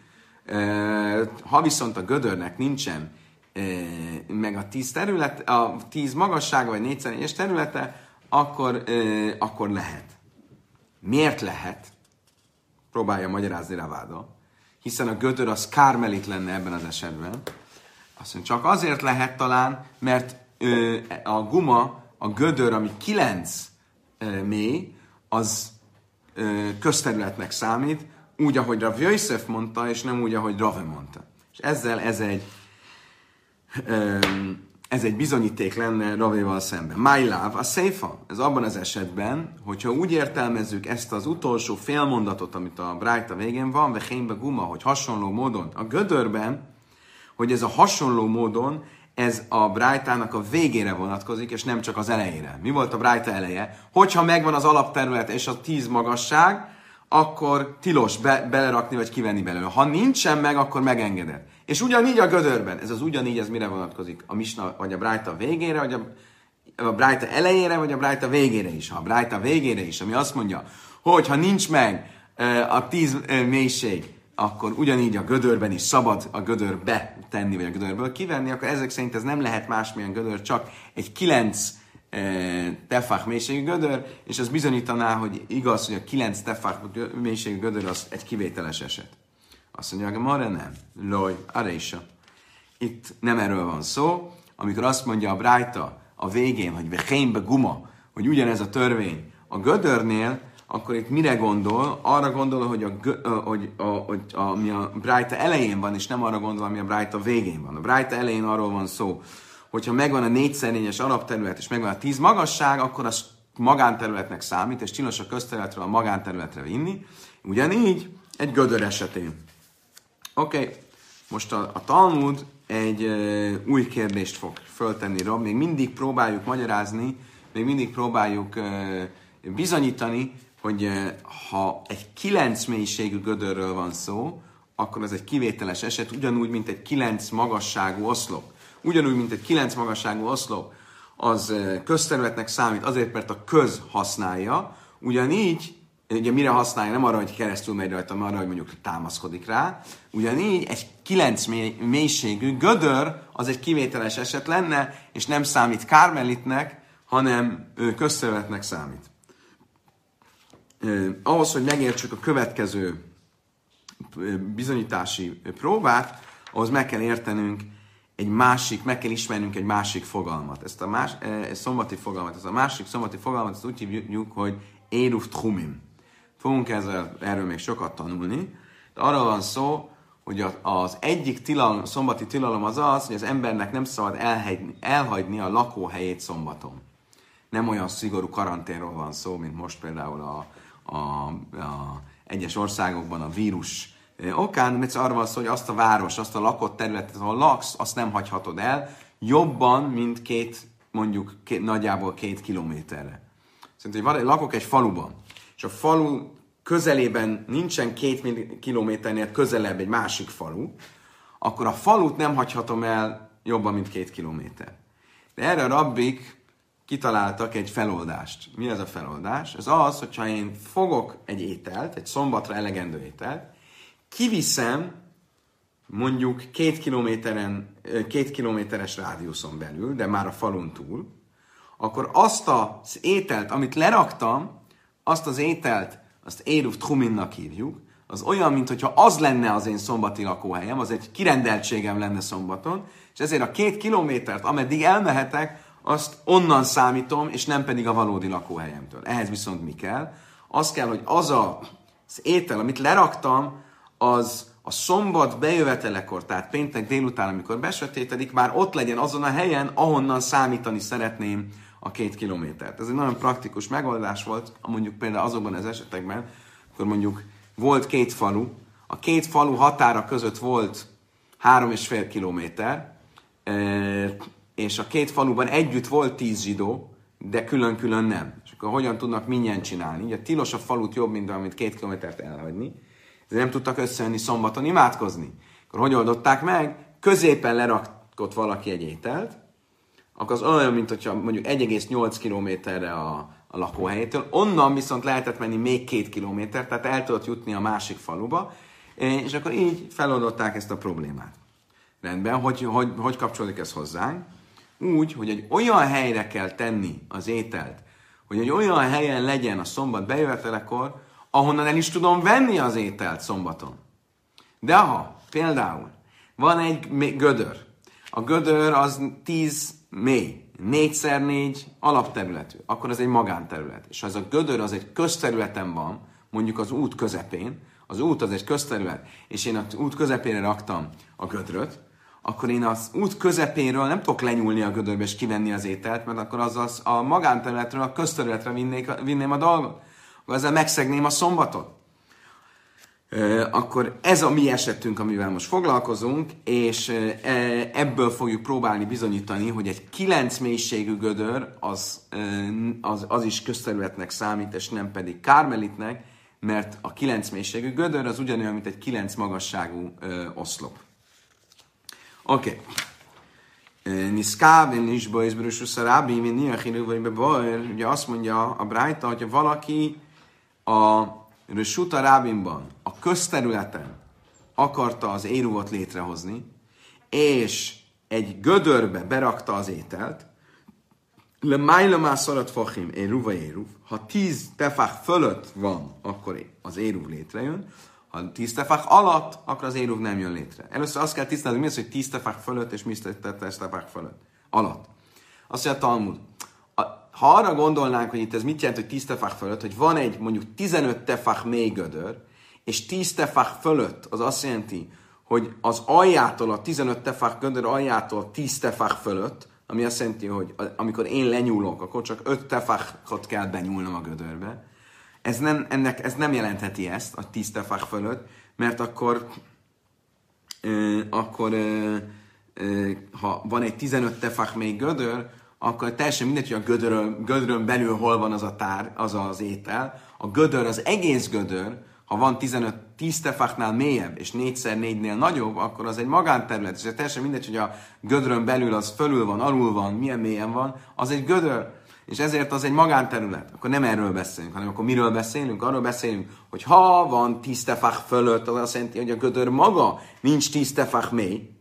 Ha viszont a gödörnek nincsen meg a tíz terület, a tíz magassága vagy négyszer négyes területe, akkor, akkor lehet. Miért lehet? Próbálja magyarázni Raváda. Hiszen a gödör az kármelit lenne ebben az esetben. Azt mondja, csak azért lehet talán, mert ö, a guma, a gödör, ami kilenc ö, mély, az ö, közterületnek számít, úgy, ahogy Rav Yosef mondta, és nem úgy, ahogy Rave mondta. És ezzel ez egy, ö, ez egy bizonyíték lenne Ravéval szemben. My love, a széfa, ez abban az esetben, hogyha úgy értelmezzük ezt az utolsó félmondatot, amit a brájta végén van, ve hénbe guma, hogy hasonló módon a gödörben, hogy ez a hasonló módon, ez a brájtának a végére vonatkozik, és nem csak az elejére. Mi volt a brájta eleje? Hogyha megvan az alapterület és a tíz magasság, akkor tilos be, belerakni vagy kivenni belőle. Ha nincsen meg, akkor megengedett. És ugyanígy a gödörben. Ez az ugyanígy, ez mire vonatkozik? A misna, vagy a brájta végére, vagy a, a brájta elejére, vagy a brájta végére is. Ha a brájta végére is, ami azt mondja, hogy ha nincs meg a tíz mélység, akkor ugyanígy a gödörben is szabad a gödörbe tenni, vagy a gödörből kivenni, akkor ezek szerint ez nem lehet másmilyen gödör, csak egy kilenc e, tefach mélységű gödör, és ez bizonyítaná, hogy igaz, hogy a kilenc tefach mélységű gödör az egy kivételes eset. Azt mondja, hogy marra nem. Loj, arésa. Itt nem erről van szó. Amikor azt mondja a brájta a végén, hogy vehén guma, hogy ugyanez a törvény a gödörnél, akkor itt mire gondol? Arra gondol, hogy, a, hogy, a, hogy a, ami a brájta elején van, és nem arra gondol, ami a brájta végén van. A brájta elején arról van szó, hogyha megvan a négyszer négyes alapterület, és megvan a tíz magasság, akkor az magánterületnek számít, és tilos a közterületről a magánterületre vinni. Ugyanígy egy gödör esetén. Oké, okay. Most a, a Talmud egy uh, új kérdést fog föltenni, Rob. Még mindig próbáljuk magyarázni, még mindig próbáljuk bizonyítani, hogy ha egy kilenc mélységű gödörről van szó, akkor ez egy kivételes eset, ugyanúgy, mint egy kilenc magasságú oszlop. Ugyanúgy, mint egy kilenc magasságú oszlop, az közterületnek számít azért, mert a köz használja, ugyanígy, ugye mire használja, nem arra, hogy keresztül megy rajta, hanem arra, hogy mondjuk támaszkodik rá, ugyanígy egy kilenc mély, mélységű gödör az egy kivételes eset lenne, és nem számít kármelitnek, hanem közterületnek számít. Eh, ahhoz, hogy megértsük a következő bizonyítási próbát, ahhoz meg kell értenünk egy másik, meg kell ismernünk egy másik fogalmat. Ezt a más, eh, szombati fogalmat, ezt a másik szombati fogalmat, ezt úgy hívjuk, hogy Eruv Tchumim. Fogunk ezzel, erről még sokat tanulni. De arról van szó, hogy az egyik tilalom, szombati tilalom az az, hogy az embernek nem szabad elhagyni, elhagyni a lakóhelyét szombaton. Nem olyan szigorú karanténról van szó, mint most például a, a, a egyes országokban a vírus okán, mert arról van szó, hogy azt a város, azt a lakott területet, ahol laksz, azt nem hagyhatod el, jobban, mint két, mondjuk két, nagyjából két kilométerre. Szerintem, hogy lakok egy faluban, és a falu közelében nincsen két kilométernél közelebb egy másik falu, akkor a falut nem hagyhatom el jobban, mint két kilométer. De erre a rabbik kitaláltak egy feloldást. Mi ez a feloldás? Ez az, hogyha én fogok egy ételt, egy szombatra elegendő ételt, kiviszem mondjuk két kilométeren, két kilométeres rádiuszon belül, de már a falun túl, akkor azt az ételt, amit leraktam, azt az ételt, azt Eruv Tchuminnak hívjuk, az olyan, mintha az lenne az én szombati lakóhelyem, az egy kirendeltségem lenne szombaton, és ezért a két kilométert, ameddig elmehetek, azt onnan számítom, és nem pedig a valódi lakóhelyemtől. Ehhez viszont mi kell? Az kell, hogy az a, az étel, amit leraktam, az a szombat bejövetelekor, tehát péntek délután, amikor besötétedik, már ott legyen azon a helyen, ahonnan számítani szeretném a két kilométert. Ez egy nagyon praktikus megoldás volt, mondjuk például azokban az esetekben, akkor mondjuk volt két falu, a két falu határa között volt három és fél kilométer, és a két faluban együtt volt tíz zsidó, de külön-külön nem. És akkor hogyan tudnak mindjárt csinálni? Ugye tilos a falut jobb, mint amit két kilométert elhagyni, de nem tudtak összejönni szombaton imádkozni. Akkor hogy oldották meg? Középen lerakott valaki egy ételt, akkor az olyan, mint hogyha mondjuk egy egész nyolc kilométerre a, a lakóhelyétől, onnan viszont lehetett menni még két kilométer, tehát el tudott jutni a másik faluba, és akkor így feloldották ezt a problémát. Rendben, hogy, hogy, hogy kapcsolódik ez hozzánk? Úgy, hogy egy olyan helyre kell tenni az ételt, hogy egy olyan helyen legyen a szombat bejövetelekor, ahonnan el is tudom venni az ételt szombaton. De ha például van egy gödör, a gödör az tíz mély, négyszer négy alapterületű, akkor az egy magánterület. És ha ez a gödör az egy közterületen van, mondjuk az út közepén, az út az egy közterület, és én az út közepére raktam a gödröt, akkor én az út közepéről nem tudok lenyúlni a gödörbe és kivenni az ételt, mert akkor az, az a magánterületről a közterületre vinnék, vinném a dolgot. Akkor ezzel megszegném a szombatot. E, akkor ez a mi esetünk, amivel most foglalkozunk, és e, ebből fogjuk próbálni bizonyítani, hogy egy kilenc mélységű gödör az, az, az is közterületnek számít, és nem pedig kármelitnek, mert a kilenc mélységű gödör az ugyanolyan, mint egy kilenc magasságú ö, oszlop. Oké. Niszkáv, én is bajzberős rábi, mint niachinu vagy bebajr. Ugye azt mondja a Brájta, hogyha valaki a Rösuta Rábinban, a közterületen akarta az éruvot létrehozni, és egy gödörbe berakta az ételt, le májlamá szarat fachim, éruva éruv, ha tíz tefák fölött van, akkor az éruv létrejön, ha tíz tefák alatt, akkor az éruv nem jön létre. Először azt kell tisztázni, mi az, hogy tíz tefák fölött, és mi az, hogy tíz tefák fölött. Alatt. Azt mondja a Talmud. Ha arra gondolnánk, hogy itt ez mit jelent, hogy tíz tefák fölött, hogy van egy mondjuk tizenöt tefák mély gödör, és tíz tefák fölött, az azt jelenti, hogy az aljától, a tizenöt tefák gödör aljától tíz tefák fölött, ami azt jelenti, hogy amikor én lenyúlok, akkor csak öt tefákot kell benyúlnom a gödörbe. Ez nem, ennek, ez nem jelentheti ezt, a tíz tefák fölött, mert akkor, euh, akkor euh, euh, ha van egy tizenöt tefák még gödör, akkor teljesen mindegy, hogy a gödörön, gödrön belül hol van az a tár, az az étel. A gödör, az egész gödör, ha van tizenöt, tíz tefachnál mélyebb, és négyszer négynél nagyobb, akkor az egy magánterület. És teljesen mindegy, hogy a gödrön belül az fölül van, alul van, milyen mélyen van, az egy gödör. És ezért az egy magánterület. Akkor nem erről beszélünk, hanem akkor miről beszélünk? Arról beszélünk, hogy ha van tíz tefach fölött, az azt jelenti, hogy a gödör maga nincs tíz tefach mély,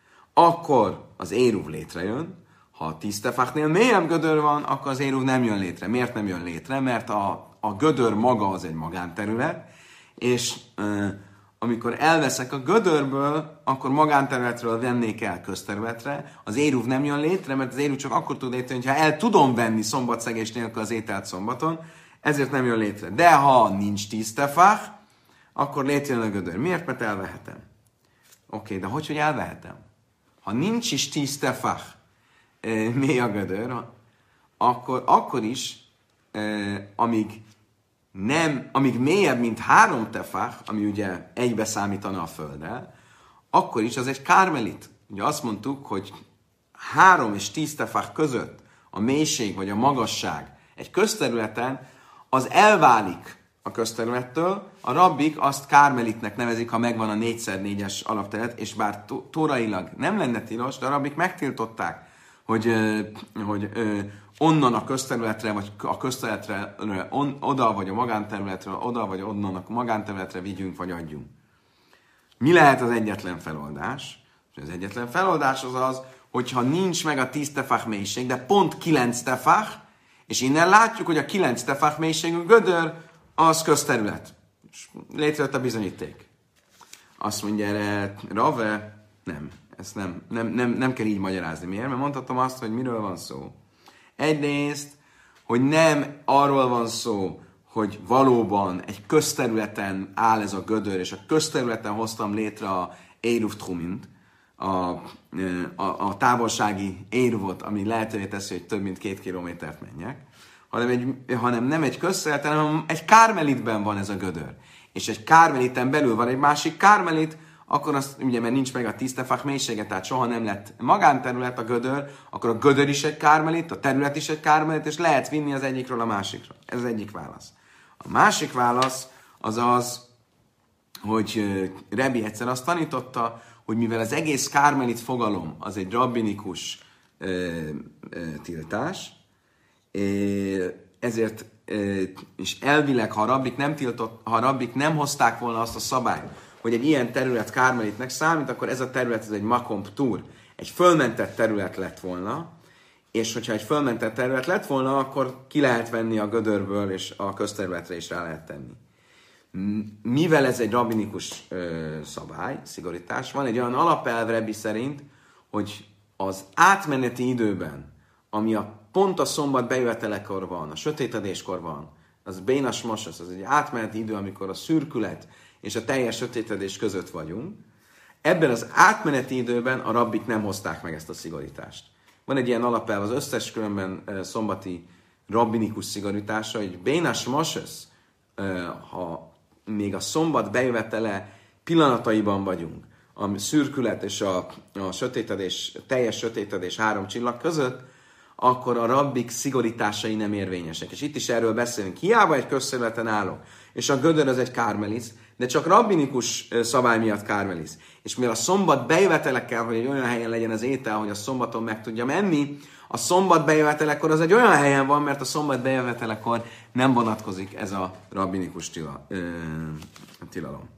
akkor az éruv létrejön. Ha tíz tefachnél mélyebb gödör van, akkor az éruv nem jön létre. Miért nem jön létre? Mert a, a gödör maga az egy magánterület, és e, amikor elveszek a gödörből, akkor magánterületről vennék el közterületre. Az éruv nem jön létre, mert az éruv csak akkor tud létrejönni, ha el tudom venni szombatszegés nélkül az ételt szombaton, ezért nem jön létre. De ha nincs tíz tefach, akkor létrejön a gödör. Miért? Mert elvehetem. Oké, okay, de hogy, hogy elvehetem? Ha nincs is tíz tefach, e, mély a gödör, akkor, akkor is, e, amíg nem, amíg mélyebb, mint három tefach, ami ugye egybe számítana a földdel, akkor is az egy kármelit. Ugye azt mondtuk, hogy három és tíz tefach között a mélység vagy a magasság egy közterületen, az elválik a közterülettől, a rabbik azt kármelitnek nevezik, ha megvan a négyszer négyes alapterület, és bár tórailag nem lenne tilos, de a rabbik megtiltották, hogy, hogy onnan a közterületre, vagy a közterületre on, oda, vagy a magánterületre, oda, vagy onnan a magánterületre vigyünk, vagy adjunk. Mi lehet az egyetlen feloldás? Az egyetlen feloldás az az, hogyha nincs meg a tíz tefach mélység, de pont kilenc tefach, és innen látjuk, hogy a kilenc tefach mélységű gödör az közterület. És létrejött a bizonyíték. Azt mondja erre, Rave, nem. Ezt nem, nem, nem, nem kell így magyarázni. Miért? Mert mondhatom azt, hogy miről van szó. Egyrészt, hogy nem arról van szó, hogy valóban egy közterületen áll ez a gödör, és a közterületen hoztam létre a Eruv Tchumint, a, a, a távolsági éruvot, ami lehetővé teszi, hogy több mint két kilométert menjek, hanem, egy, hanem nem egy közterületen, hanem egy kármelitben van ez a gödör. És egy kármeliten belül van egy másik kármelit, akkor azt, ugye, mert nincs meg a tíz tefach mélysége, tehát soha nem lett magánterület a gödör, akkor a gödör is egy kármelit, a terület is egy kármelit, és lehet vinni az egyikről a másikra. Ez az egyik válasz. A másik válasz az az, hogy Rebbi egyszer azt tanította, hogy mivel az egész kármelit fogalom az egy rabbinikus ö, ö, tiltás, ö, ezért ö, és elvileg, ha a rabbik nem tiltott, ha a rabbik nem hozták volna azt a szabályt, hogy egy ilyen terület kármelitnek számít, akkor ez a terület ez egy makom túr, egy fölmentett terület lett volna, és hogyha egy fölmentett terület lett volna, akkor ki lehet venni a gödörből, és a közterületre is rá lehet tenni. Mivel ez egy rabbinikus ö, szabály, szigorítás, van egy olyan alapelv Rebbi szerint, hogy az átmeneti időben, ami a pont a szombat bejövetelekor van, a sötétedéskor van, az bénas mosas, az egy átmeneti idő, amikor a szürkület és a teljes sötétedés között vagyunk. Ebben az átmeneti időben a rabbik nem hozták meg ezt a szigorítást. Van egy ilyen alapelv az összes különben uh, szombati rabbinikus szigorítása, hogy bénas mosas, uh, ha még a szombat bejövetele pillanataiban vagyunk, a szürkület és a, a sötétedés, teljes sötétedés három csillag között, akkor a rabbik szigorításai nem érvényesek. És itt is erről beszélünk. Hiába egy közterületen állok, és a gödör az egy kármelisz, de csak rabbinikus szabály miatt kármelisz. És mivel a szombat bejövetelekkel, hogy egy olyan helyen legyen az étel, hogy a szombaton meg tudja menni, a szombat bejövetelekor az egy olyan helyen van, mert a szombat bejövetelekor nem vonatkozik ez a rabbinikus tila, ö, tilalom.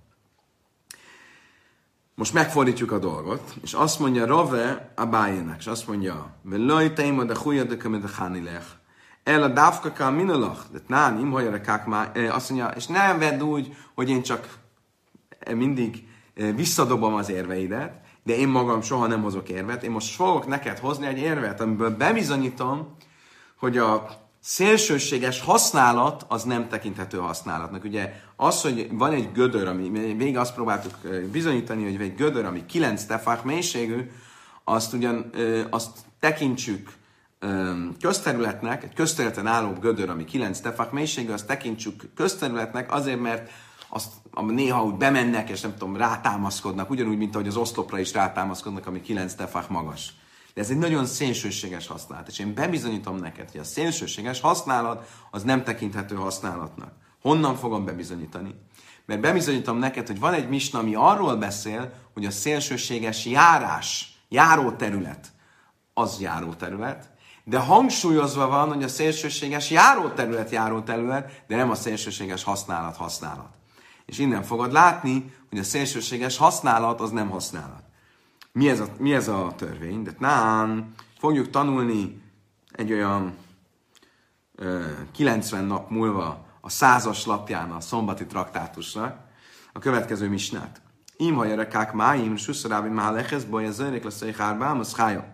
Most megfordítjuk a dolgot, és azt mondja Rave Abájének, és azt mondja, Veloj teima de chuja de chanilech, el a dávkakál minolach, de nán, imhajara kákmá, azt mondja, és nem vedd úgy, hogy én csak mindig visszadobom az érveidet, de én magam soha nem hozok érvet, én most fogok neked hozni egy érvet, amiből bebizonyítom, hogy a szélsőséges használat az nem tekinthető használatnak. Ugye az, hogy van egy gödör, ami végig azt próbáltuk bizonyítani, hogy egy gödör, ami kilenc tefach mélységű, azt ugyan azt tekintsük közterületnek, egy közterületen álló gödör, ami kilenc tefach mélységű, azt tekintsük közterületnek azért, mert azt néha úgy bemennek, és nem tudom, rátámaszkodnak, ugyanúgy, mint ahogy az oszlopra is rátámaszkodnak, ami kilenc tefach magas. De ez egy nagyon szélsőséges használat, és én bebizonyítom neked, hogy a szélsőséges használat az nem tekinthető használatnak. Honnan fogom bebizonyítani? Mert bebizonyítom neked, hogy van egy misna, ami arról beszél, hogy a szélsőséges járás, járóterület, az járóterület, de hangsúlyozva van, hogy a szélsőséges járóterület járóterület, de nem a szélsőséges használat használat. És innen fogod látni, hogy a szélsőséges használat az nem használat. Mi ez a, mi ez a törvény? De nán, fogjuk tanulni egy olyan ö, kilencven nap múlva a százas lapján a szombati traktátusnak a következő misnát. Im hajarekák máim, suszarábi máleches, boja zörék lesz egy hárbám, az hája.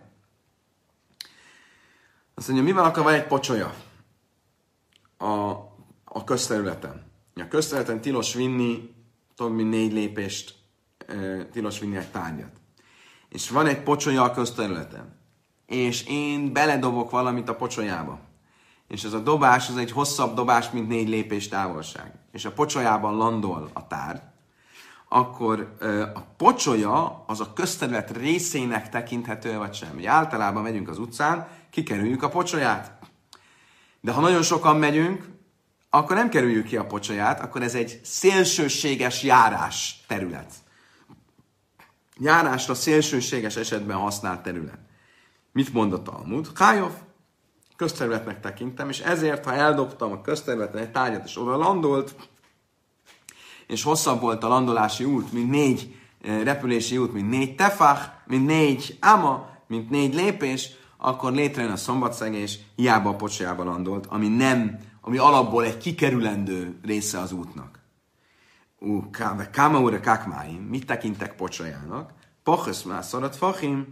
Azt mondja, mi van, akkor van egy pocsolya a, a közterületen. A közterületen tilos vinni több mint négy lépést, e, tilos vinni egy tárgyat. És van egy pocsolya a közterületen. És én beledobok valamit a pocsolyába. És ez a dobás, az egy hosszabb dobás, mint négy lépés távolság. És a pocsolyában landol a tárgy. Akkor e, a pocsolya az a közterület részének tekinthető, vagy sem. Ugye általában megyünk az utcán, kikerüljük a pocsolyát. De ha nagyon sokan megyünk, akkor nem kerüljük ki a pocsolyát, akkor ez egy szélsőséges járás terület. Járásra szélsőséges esetben használt terület. Mit mond a Talmud? Hájov, közterületnek tekintem, és ezért, ha eldobtam a közterületen egy tárgyat, és oda landolt, és hosszabb volt a landolási út, mint négy repülési út, mint négy tefach, mint négy ama, mint négy lépés, akkor létrejön a szombatszegés, hiába a pocsolyába landolt, ami nem, ami alapból egy kikerülendő része az útnak. Ú, káma úr a kákmáim, mit tekintek pocsolyának? Pachesz mászorat fachim,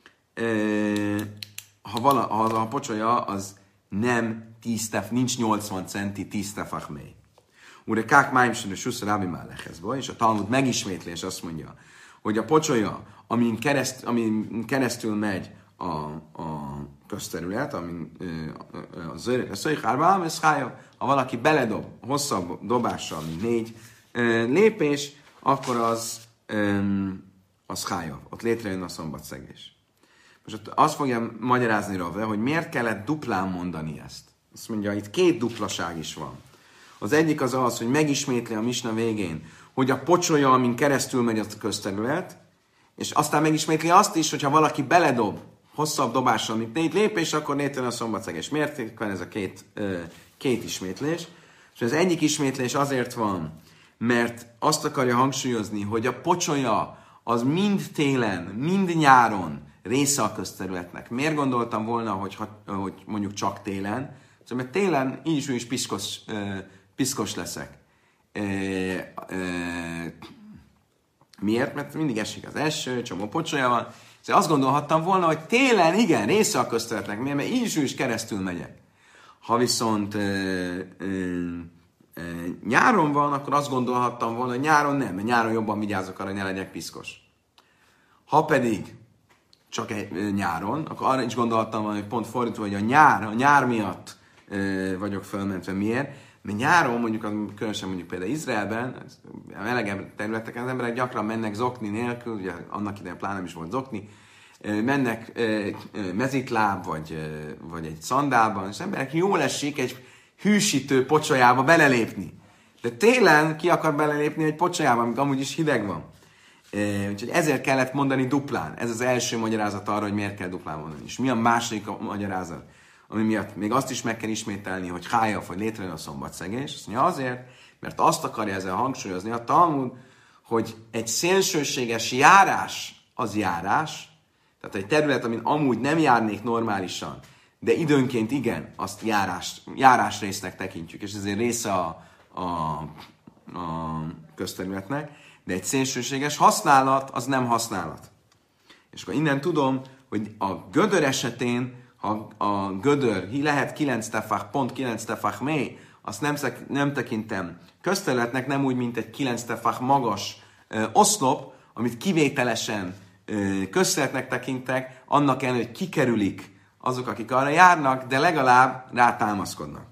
ha, vala, ha a pocsolya az nem tíz tef, nincs nyolcvan centi, tíz tefach mély. Úr a kákmáim sem susszor rábi málechezba, és a Talmud megismétli, és azt mondja, hogy a pocsolya, amin, kereszt, amin keresztül megy a, a közterület, amin a zörék, a szöjhárvám, ez hája. Ha valaki beledob hosszabb dobással, mint négy lépés, akkor az, az hája. Ott létrejön a szombatszegés. Most ott azt fogja magyarázni Rave, hogy miért kellett duplán mondani ezt. Azt mondja, itt két duplaság is van. Az egyik az az, hogy megismétli a misna végén, hogy a pocsolya, amin keresztül megy a közterület, és aztán megismétli azt is, hogyha valaki beledob hosszabb dobással, mint négy lépés, akkor létrejön a szombatszegés. Miért van ez a két, két ismétlés? És az egyik ismétlés azért van, mert azt akarja hangsúlyozni, hogy a pocsolya az mind télen, mind nyáron része a közterületnek. Miért gondoltam volna, hogy, hogy mondjuk csak télen? Szóval, mert télen így is, is piszkos, piszkos leszek. Miért? Mert mindig esik az eső, csomó pocsolya van. Szóval azt gondolhattam volna, hogy télen igen, része a közterületnek. Miért? Mert így is, is keresztül megyek. Ha viszont ö, ö, ö, nyáron van, akkor azt gondolhattam volna, hogy nyáron nem, mert nyáron jobban vigyázok arra, hogy ne legyek piszkos. Ha pedig csak egy, nyáron, akkor arra is gondolhattam volna, hogy pont fordítva, hogy a nyár, a nyár miatt ö, vagyok fölmentve. Miért? Mert nyáron, mondjuk, különösen mondjuk például Izraelben, a melegebb területeken az emberek gyakran mennek zokni nélkül, ugye annak idején pláne nem is volt zokni, mennek mezitláb, vagy, vagy egy szandálban, és az emberek jól esik egy hűsítő pocsolyába belelépni. De télen ki akar belelépni egy pocsolyába, amíg amúgy is hideg van. Úgyhogy ezért kellett mondani duplán. Ez az első magyarázat arra, hogy miért kell duplán mondani. És mi a második magyarázat? Ami miatt még azt is meg kell ismételni, hogy hája, vagy létrejön a szombatszegés. Azt mondja azért, mert azt akarja ezzel hangsúlyozni a Talmud, hogy egy szélsőséges járás az járás, tehát egy terület, amin amúgy nem járnék normálisan, de időnként igen, azt járás, járásrésznek tekintjük, és ezért része a, a, a közterületnek, de egy szélsőséges használat az nem használat. És akkor innen tudom, hogy a gödör esetén, ha a gödör lehet kilenc tefach, pont kilenc tefach mély, azt nem, nem tekintem közterületnek, nem úgy, mint egy kilenc tefach magas ö, oszlop, amit kivételesen ö, közterületnek tekintek, annak ellenére, hogy kikerülik azok, akik arra járnak, de legalább rátámaszkodnak.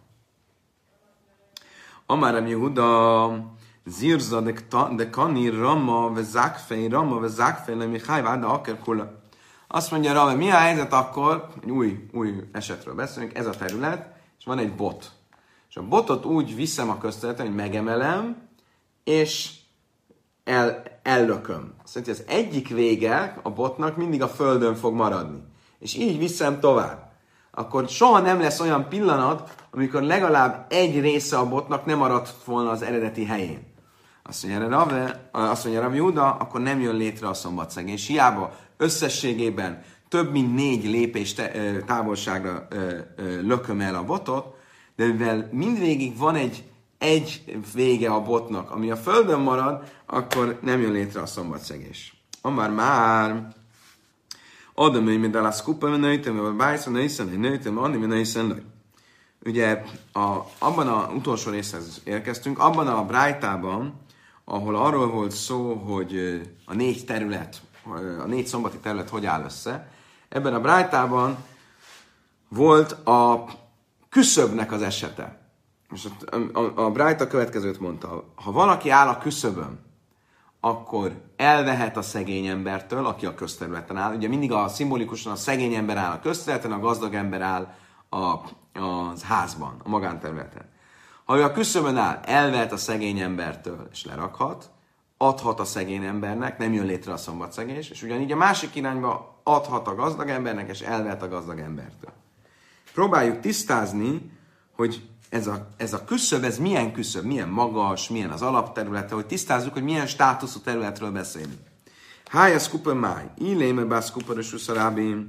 Amáram Yehuda zirza de kani rama ve zákfej, rama ve zákfej le miháj váda akar kula. Azt mondja Rave, mi a helyzet akkor, egy új, új esetről beszélünk, ez a terület, és van egy bot. És a botot úgy viszem a közterületen, hogy megemelem, és el, ellököm. Azt jelenti, az egyik vége a botnak mindig a földön fog maradni. És így viszem tovább. Akkor soha nem lesz olyan pillanat, amikor legalább egy része a botnak nem maradt volna az eredeti helyén. Azt mondja Rave, azt mondja Rav Júda, akkor nem jön létre a szombatszegés. Hiába összességében több mint négy lépés távolságra lököm el a botot, de mivel mindvégig van egy, egy vége a botnak, ami a földön marad, akkor nem jön létre a szombatszegés. Amár már adom, hogy mint a szkupa, mert nőjtem, vagy bájsz, vagy nőjszem, vagy nőjtem, annyi, vagy nőjszem, ugye a, abban az utolsó részhez érkeztünk, abban a brájtában, ahol arról volt szó, hogy a négy terület, a négy szombati terület hogy áll össze, ebben a brájtában volt a küszöbnek az esete. Most a, a, a brájta következőt mondta, ha valaki áll a küszöbön, akkor elvehet a szegény embertől, aki a közterületen áll. Ugye mindig a szimbolikusan a szegény ember áll a közterületen, a gazdag ember áll a, a házban, a magánterületen. Ha ő a küszöbön áll, elvehet a szegény embertől, és lerakhat, adhat a szegény embernek, nem jön létre a szombatszegés, és ugyanígy a másik irányba adhat a gazdag embernek, és elvehet a gazdag embertől. Próbáljuk tisztázni, hogy ez a, ez a küszöb, ez milyen küszöb, milyen magas, milyen az alapterülete, hogy tisztázzuk, hogy milyen státuszú területről beszélünk. Hája szkupa máj, illéme bá szkupa rösúszarábim,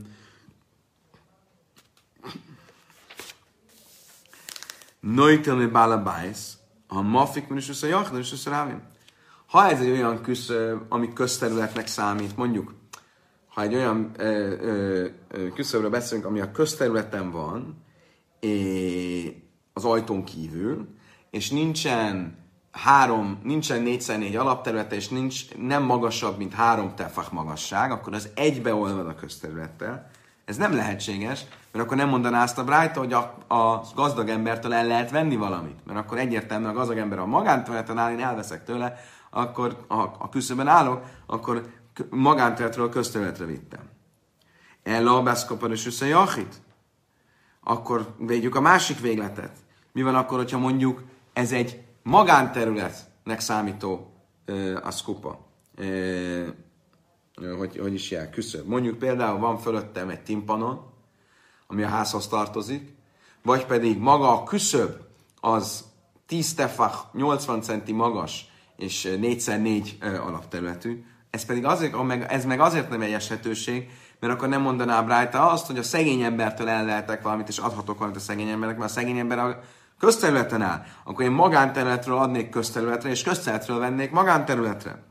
nojtelme bálabájsz, a mafik rösúszarábim. Ha ez egy olyan küszöb, ami közterületnek számít, mondjuk, ha egy olyan ö, ö, ö, küszöbről beszélünk, ami a közterületen van, é, az ajtón kívül, és nincsen három, nincsen négyszer négy alapterülete, és nincs, nem magasabb, mint három tefach magasság, akkor az egybeolvad a közterülettel. Ez nem lehetséges, mert akkor nem mondaná azt a brájta, hogy a, a gazdag embertől el lehet venni valamit. Mert akkor egyértelműen a gazdag ember a magánterületen áll, én elveszek tőle, akkor ha a küszöbön állok, akkor magánterületről közterületre vittem. Ella beszkopar és összejachit. Akkor védjük a másik végletet. Mi van akkor, hogyha mondjuk ez egy magánterületnek számító ö, a szkupa? Ö, hogy, hogy is jel, küszöb. Mondjuk például van fölöttem egy timpanon, ami a házhoz tartozik, vagy pedig maga a küszöb az tíz tefach, nyolcvan centi magas, és négyszer négy alapterületű. Ez pedig azért, ez meg azért nem egy esetőség, mert akkor nem mondaná a brájta azt, hogy a szegény embertől el lehetek valamit, és adhatok valamit a szegény embernek, mert a szegény ember a közterületen áll. Akkor én magánterületről adnék közterületre, és közterületről vennék magánterületre.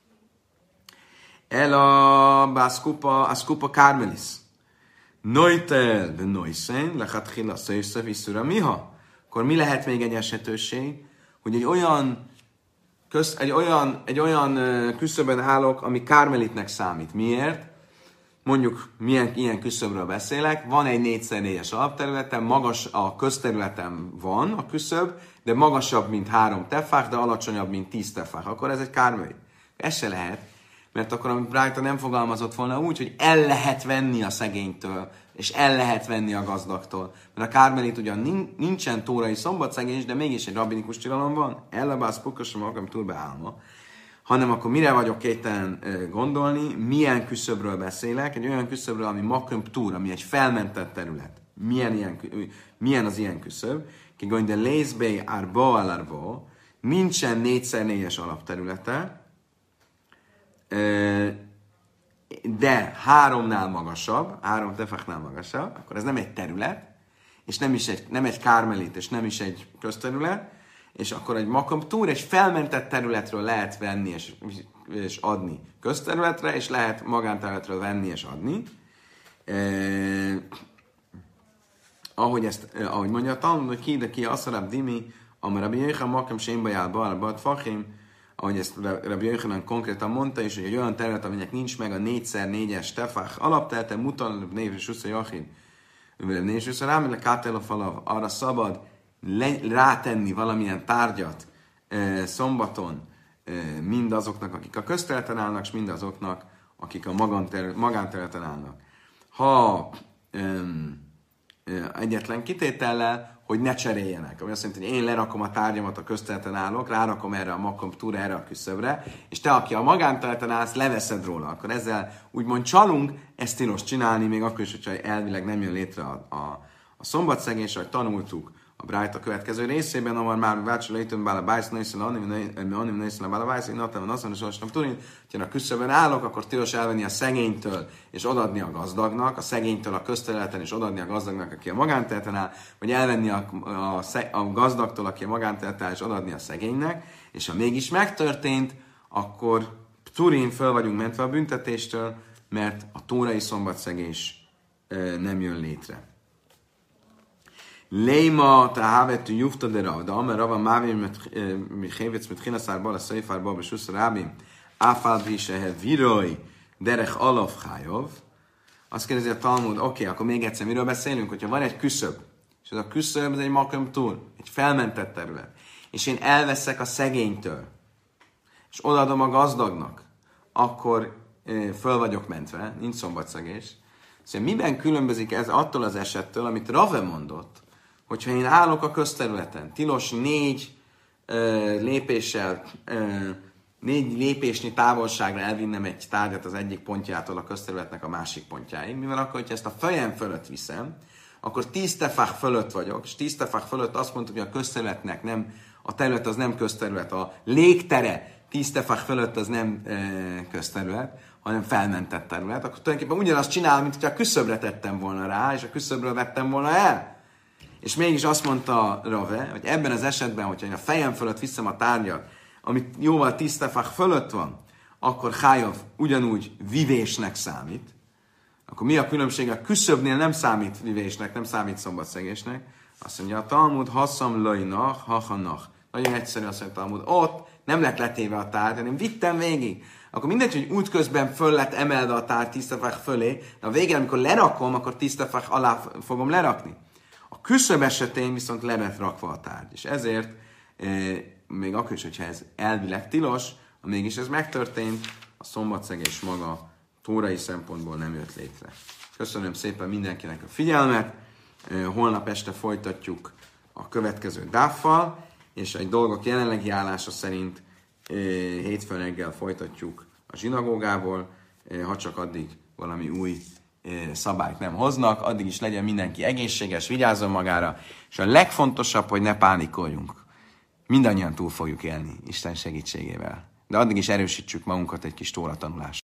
El a bászkupa, a szkupa kármelis. Noitel, de noisen, lechat hila szöjszöv iszura miha. Akkor mi lehet még egy esetőség, hogy egy olyan Köz, egy olyan, egy olyan uh, küszöbön állok, ami kármelitnek számít. Miért? Mondjuk, milyen ilyen küszöbről beszélek. Van egy négyszer négyes alapterületem, magas a közterületem van a küszöb, de magasabb, mint három tefák, de alacsonyabb, mint tíz tefák. Akkor ez egy kármelit. Ez se lehet, mert akkor a brájta nem fogalmazott volna úgy, hogy el lehet venni a szegénytől, és el lehet venni a gazdagtól. Mert a kármelit ugyan nincsen tórai szombatszegés, de mégis egy rabbinikus tilalom van, ellabász pukkosra magam túl beállma. Hanem akkor mire vagyok képtelen gondolni, milyen küszöbről beszélek, egy olyan küszöbről, ami maköm túr, ami egy felmentett terület. Milyen, ilyen, milyen az ilyen küszöb? Ki gondol lézbé árba alárba, nincsen négyszer négyes alapterülete, de háromnál magasabb, három tefachnál magasabb, akkor ez nem egy terület, és nem is egy, nem egy kármelit, és nem is egy közterület, és akkor egy makom túr, egy felmentett területről lehet venni és, és adni közterületre, és lehet magánterületről venni és adni. Eh, ahogy, ezt, eh, ahogy mondja a Talmud, hogy ki, de ki asszarab dimi, amara bjöjjön makom sémbajál balbat fachim, ahogy ezt Rabbi Yochanan konkrétan mondta, és hogy egy olyan terület, aminek nincs meg a négyszer négyes tefach alapterülete, mutal név és usza jachid, név és usza rám, le kátel a falav, arra szabad le, rátenni valamilyen tárgyat e, szombaton e, mindazoknak, akik a közterületen állnak, és mindazoknak, akik a magánterületen állnak. Ha öm, ö, egyetlen kitétellel, hogy ne cseréljenek. Ami azt jelenti, hogy én lerakom a tárgyamat, a közterületen állok, rárakom erre a makomtúra, erre a küszöbre, és te, aki a magánterületen állsz, leveszed róla. Akkor ezzel úgymond csalunk, ezt tilos csinálni, még akkor is, hogyha elvileg nem jön létre a, a, a szombatszegés, ahogy tanultuk a Brájta következő részében, ahol már vácsol létőn bála bájsz, nőszön, anim nőszön, bála bájsz, én adtam, azt mondom, hogy tudni, hogyha a küszöbben állok, akkor tilos elvenni a szegénytől, és odadni a gazdagnak, a szegénytől a közterületen, és odadni a gazdagnak, aki a magánterületen áll, vagy elvenni a, a, a gazdagtól, aki a magánterületen áll, és odadni a szegénynek, és ha mégis megtörtént, akkor Turin föl vagyunk mentve a büntetéstől, mert a tórai szombatszegés e, nem jön létre. Leima tahavetű jufta de ravda, mert rava mávim hévec mit chinaszárba, a széfárba, és uszra rábim, áfálbri sehe viroj, derech alaf hájov. Azt kérdezi a Talmud, oké, okay, akkor még egyszer miről beszélünk, hogyha van egy küszöb, és ez a küszöb, ez egy makom túl, egy felmentett terület, és én elveszek a szegénytől, és odaadom a gazdagnak, akkor e, föl vagyok mentve, nincs szombatszegés. Szóval miben különbözik ez attól az esettől, amit Rave mondott, hogyha én állok a közterületen, tilos négy ö, lépéssel, ö, négy lépésnyi távolságra elvinnem egy tárgyat az egyik pontjától a közterületnek a másik pontjáig, mivel akkor, hogyha ezt a fejem fölött viszem, akkor tíz tefach fölött vagyok, és tíz tefach fölött azt mondtuk, hogy a közterületnek nem, a terület az nem közterület, a légtere tíz tefach fölött az nem ö, közterület, hanem felmentett terület, akkor tulajdonképpen ugyanazt csinálom, mint hogyha a küszöbre tettem volna rá, és a küszöbről vettem volna el. És mégis azt mondta Rave, hogy ebben az esetben, hogyha én a fejem fölött viszem a tárgyat, amit jóval tíz tefach fölött van, akkor Hájov ugyanúgy vivésnek számít. Akkor mi a különbség? A küszöbnél nem számít vivésnek, nem számít szombatszegésnek. Azt mondja a Talmud, haszam lajnach, hachanach. Nagyon egyszerű azt mondja a Talmud. Ott nem lett letéve a tárgy, hanem vittem végig. Akkor mindegy, hogy útközben föl lett emelve a tárgy tíz tefach fölé, de a végén, amikor lerakom, akkor tíz tefach alá fogom lerakni. A küszöb esetén viszont le lett rakva a tárgy, és ezért e, még akkor is, hogyha ez elvileg tilos, ha mégis ez megtörtént, a szombatszegés maga tórai szempontból nem jött létre. Köszönöm szépen mindenkinek a figyelmet, e, holnap este folytatjuk a következő dáffal, és egy dolgok jelenlegi állása szerint e, hétfőn reggel folytatjuk a zsinagógából, e, ha csak addig valami új szabályt nem hoznak, addig is legyen mindenki egészséges, vigyázzon magára, és a legfontosabb, hogy ne pánikoljunk. Mindannyian túl fogjuk élni Isten segítségével. De addig is erősítsük magunkat egy kis tóra tanulásra.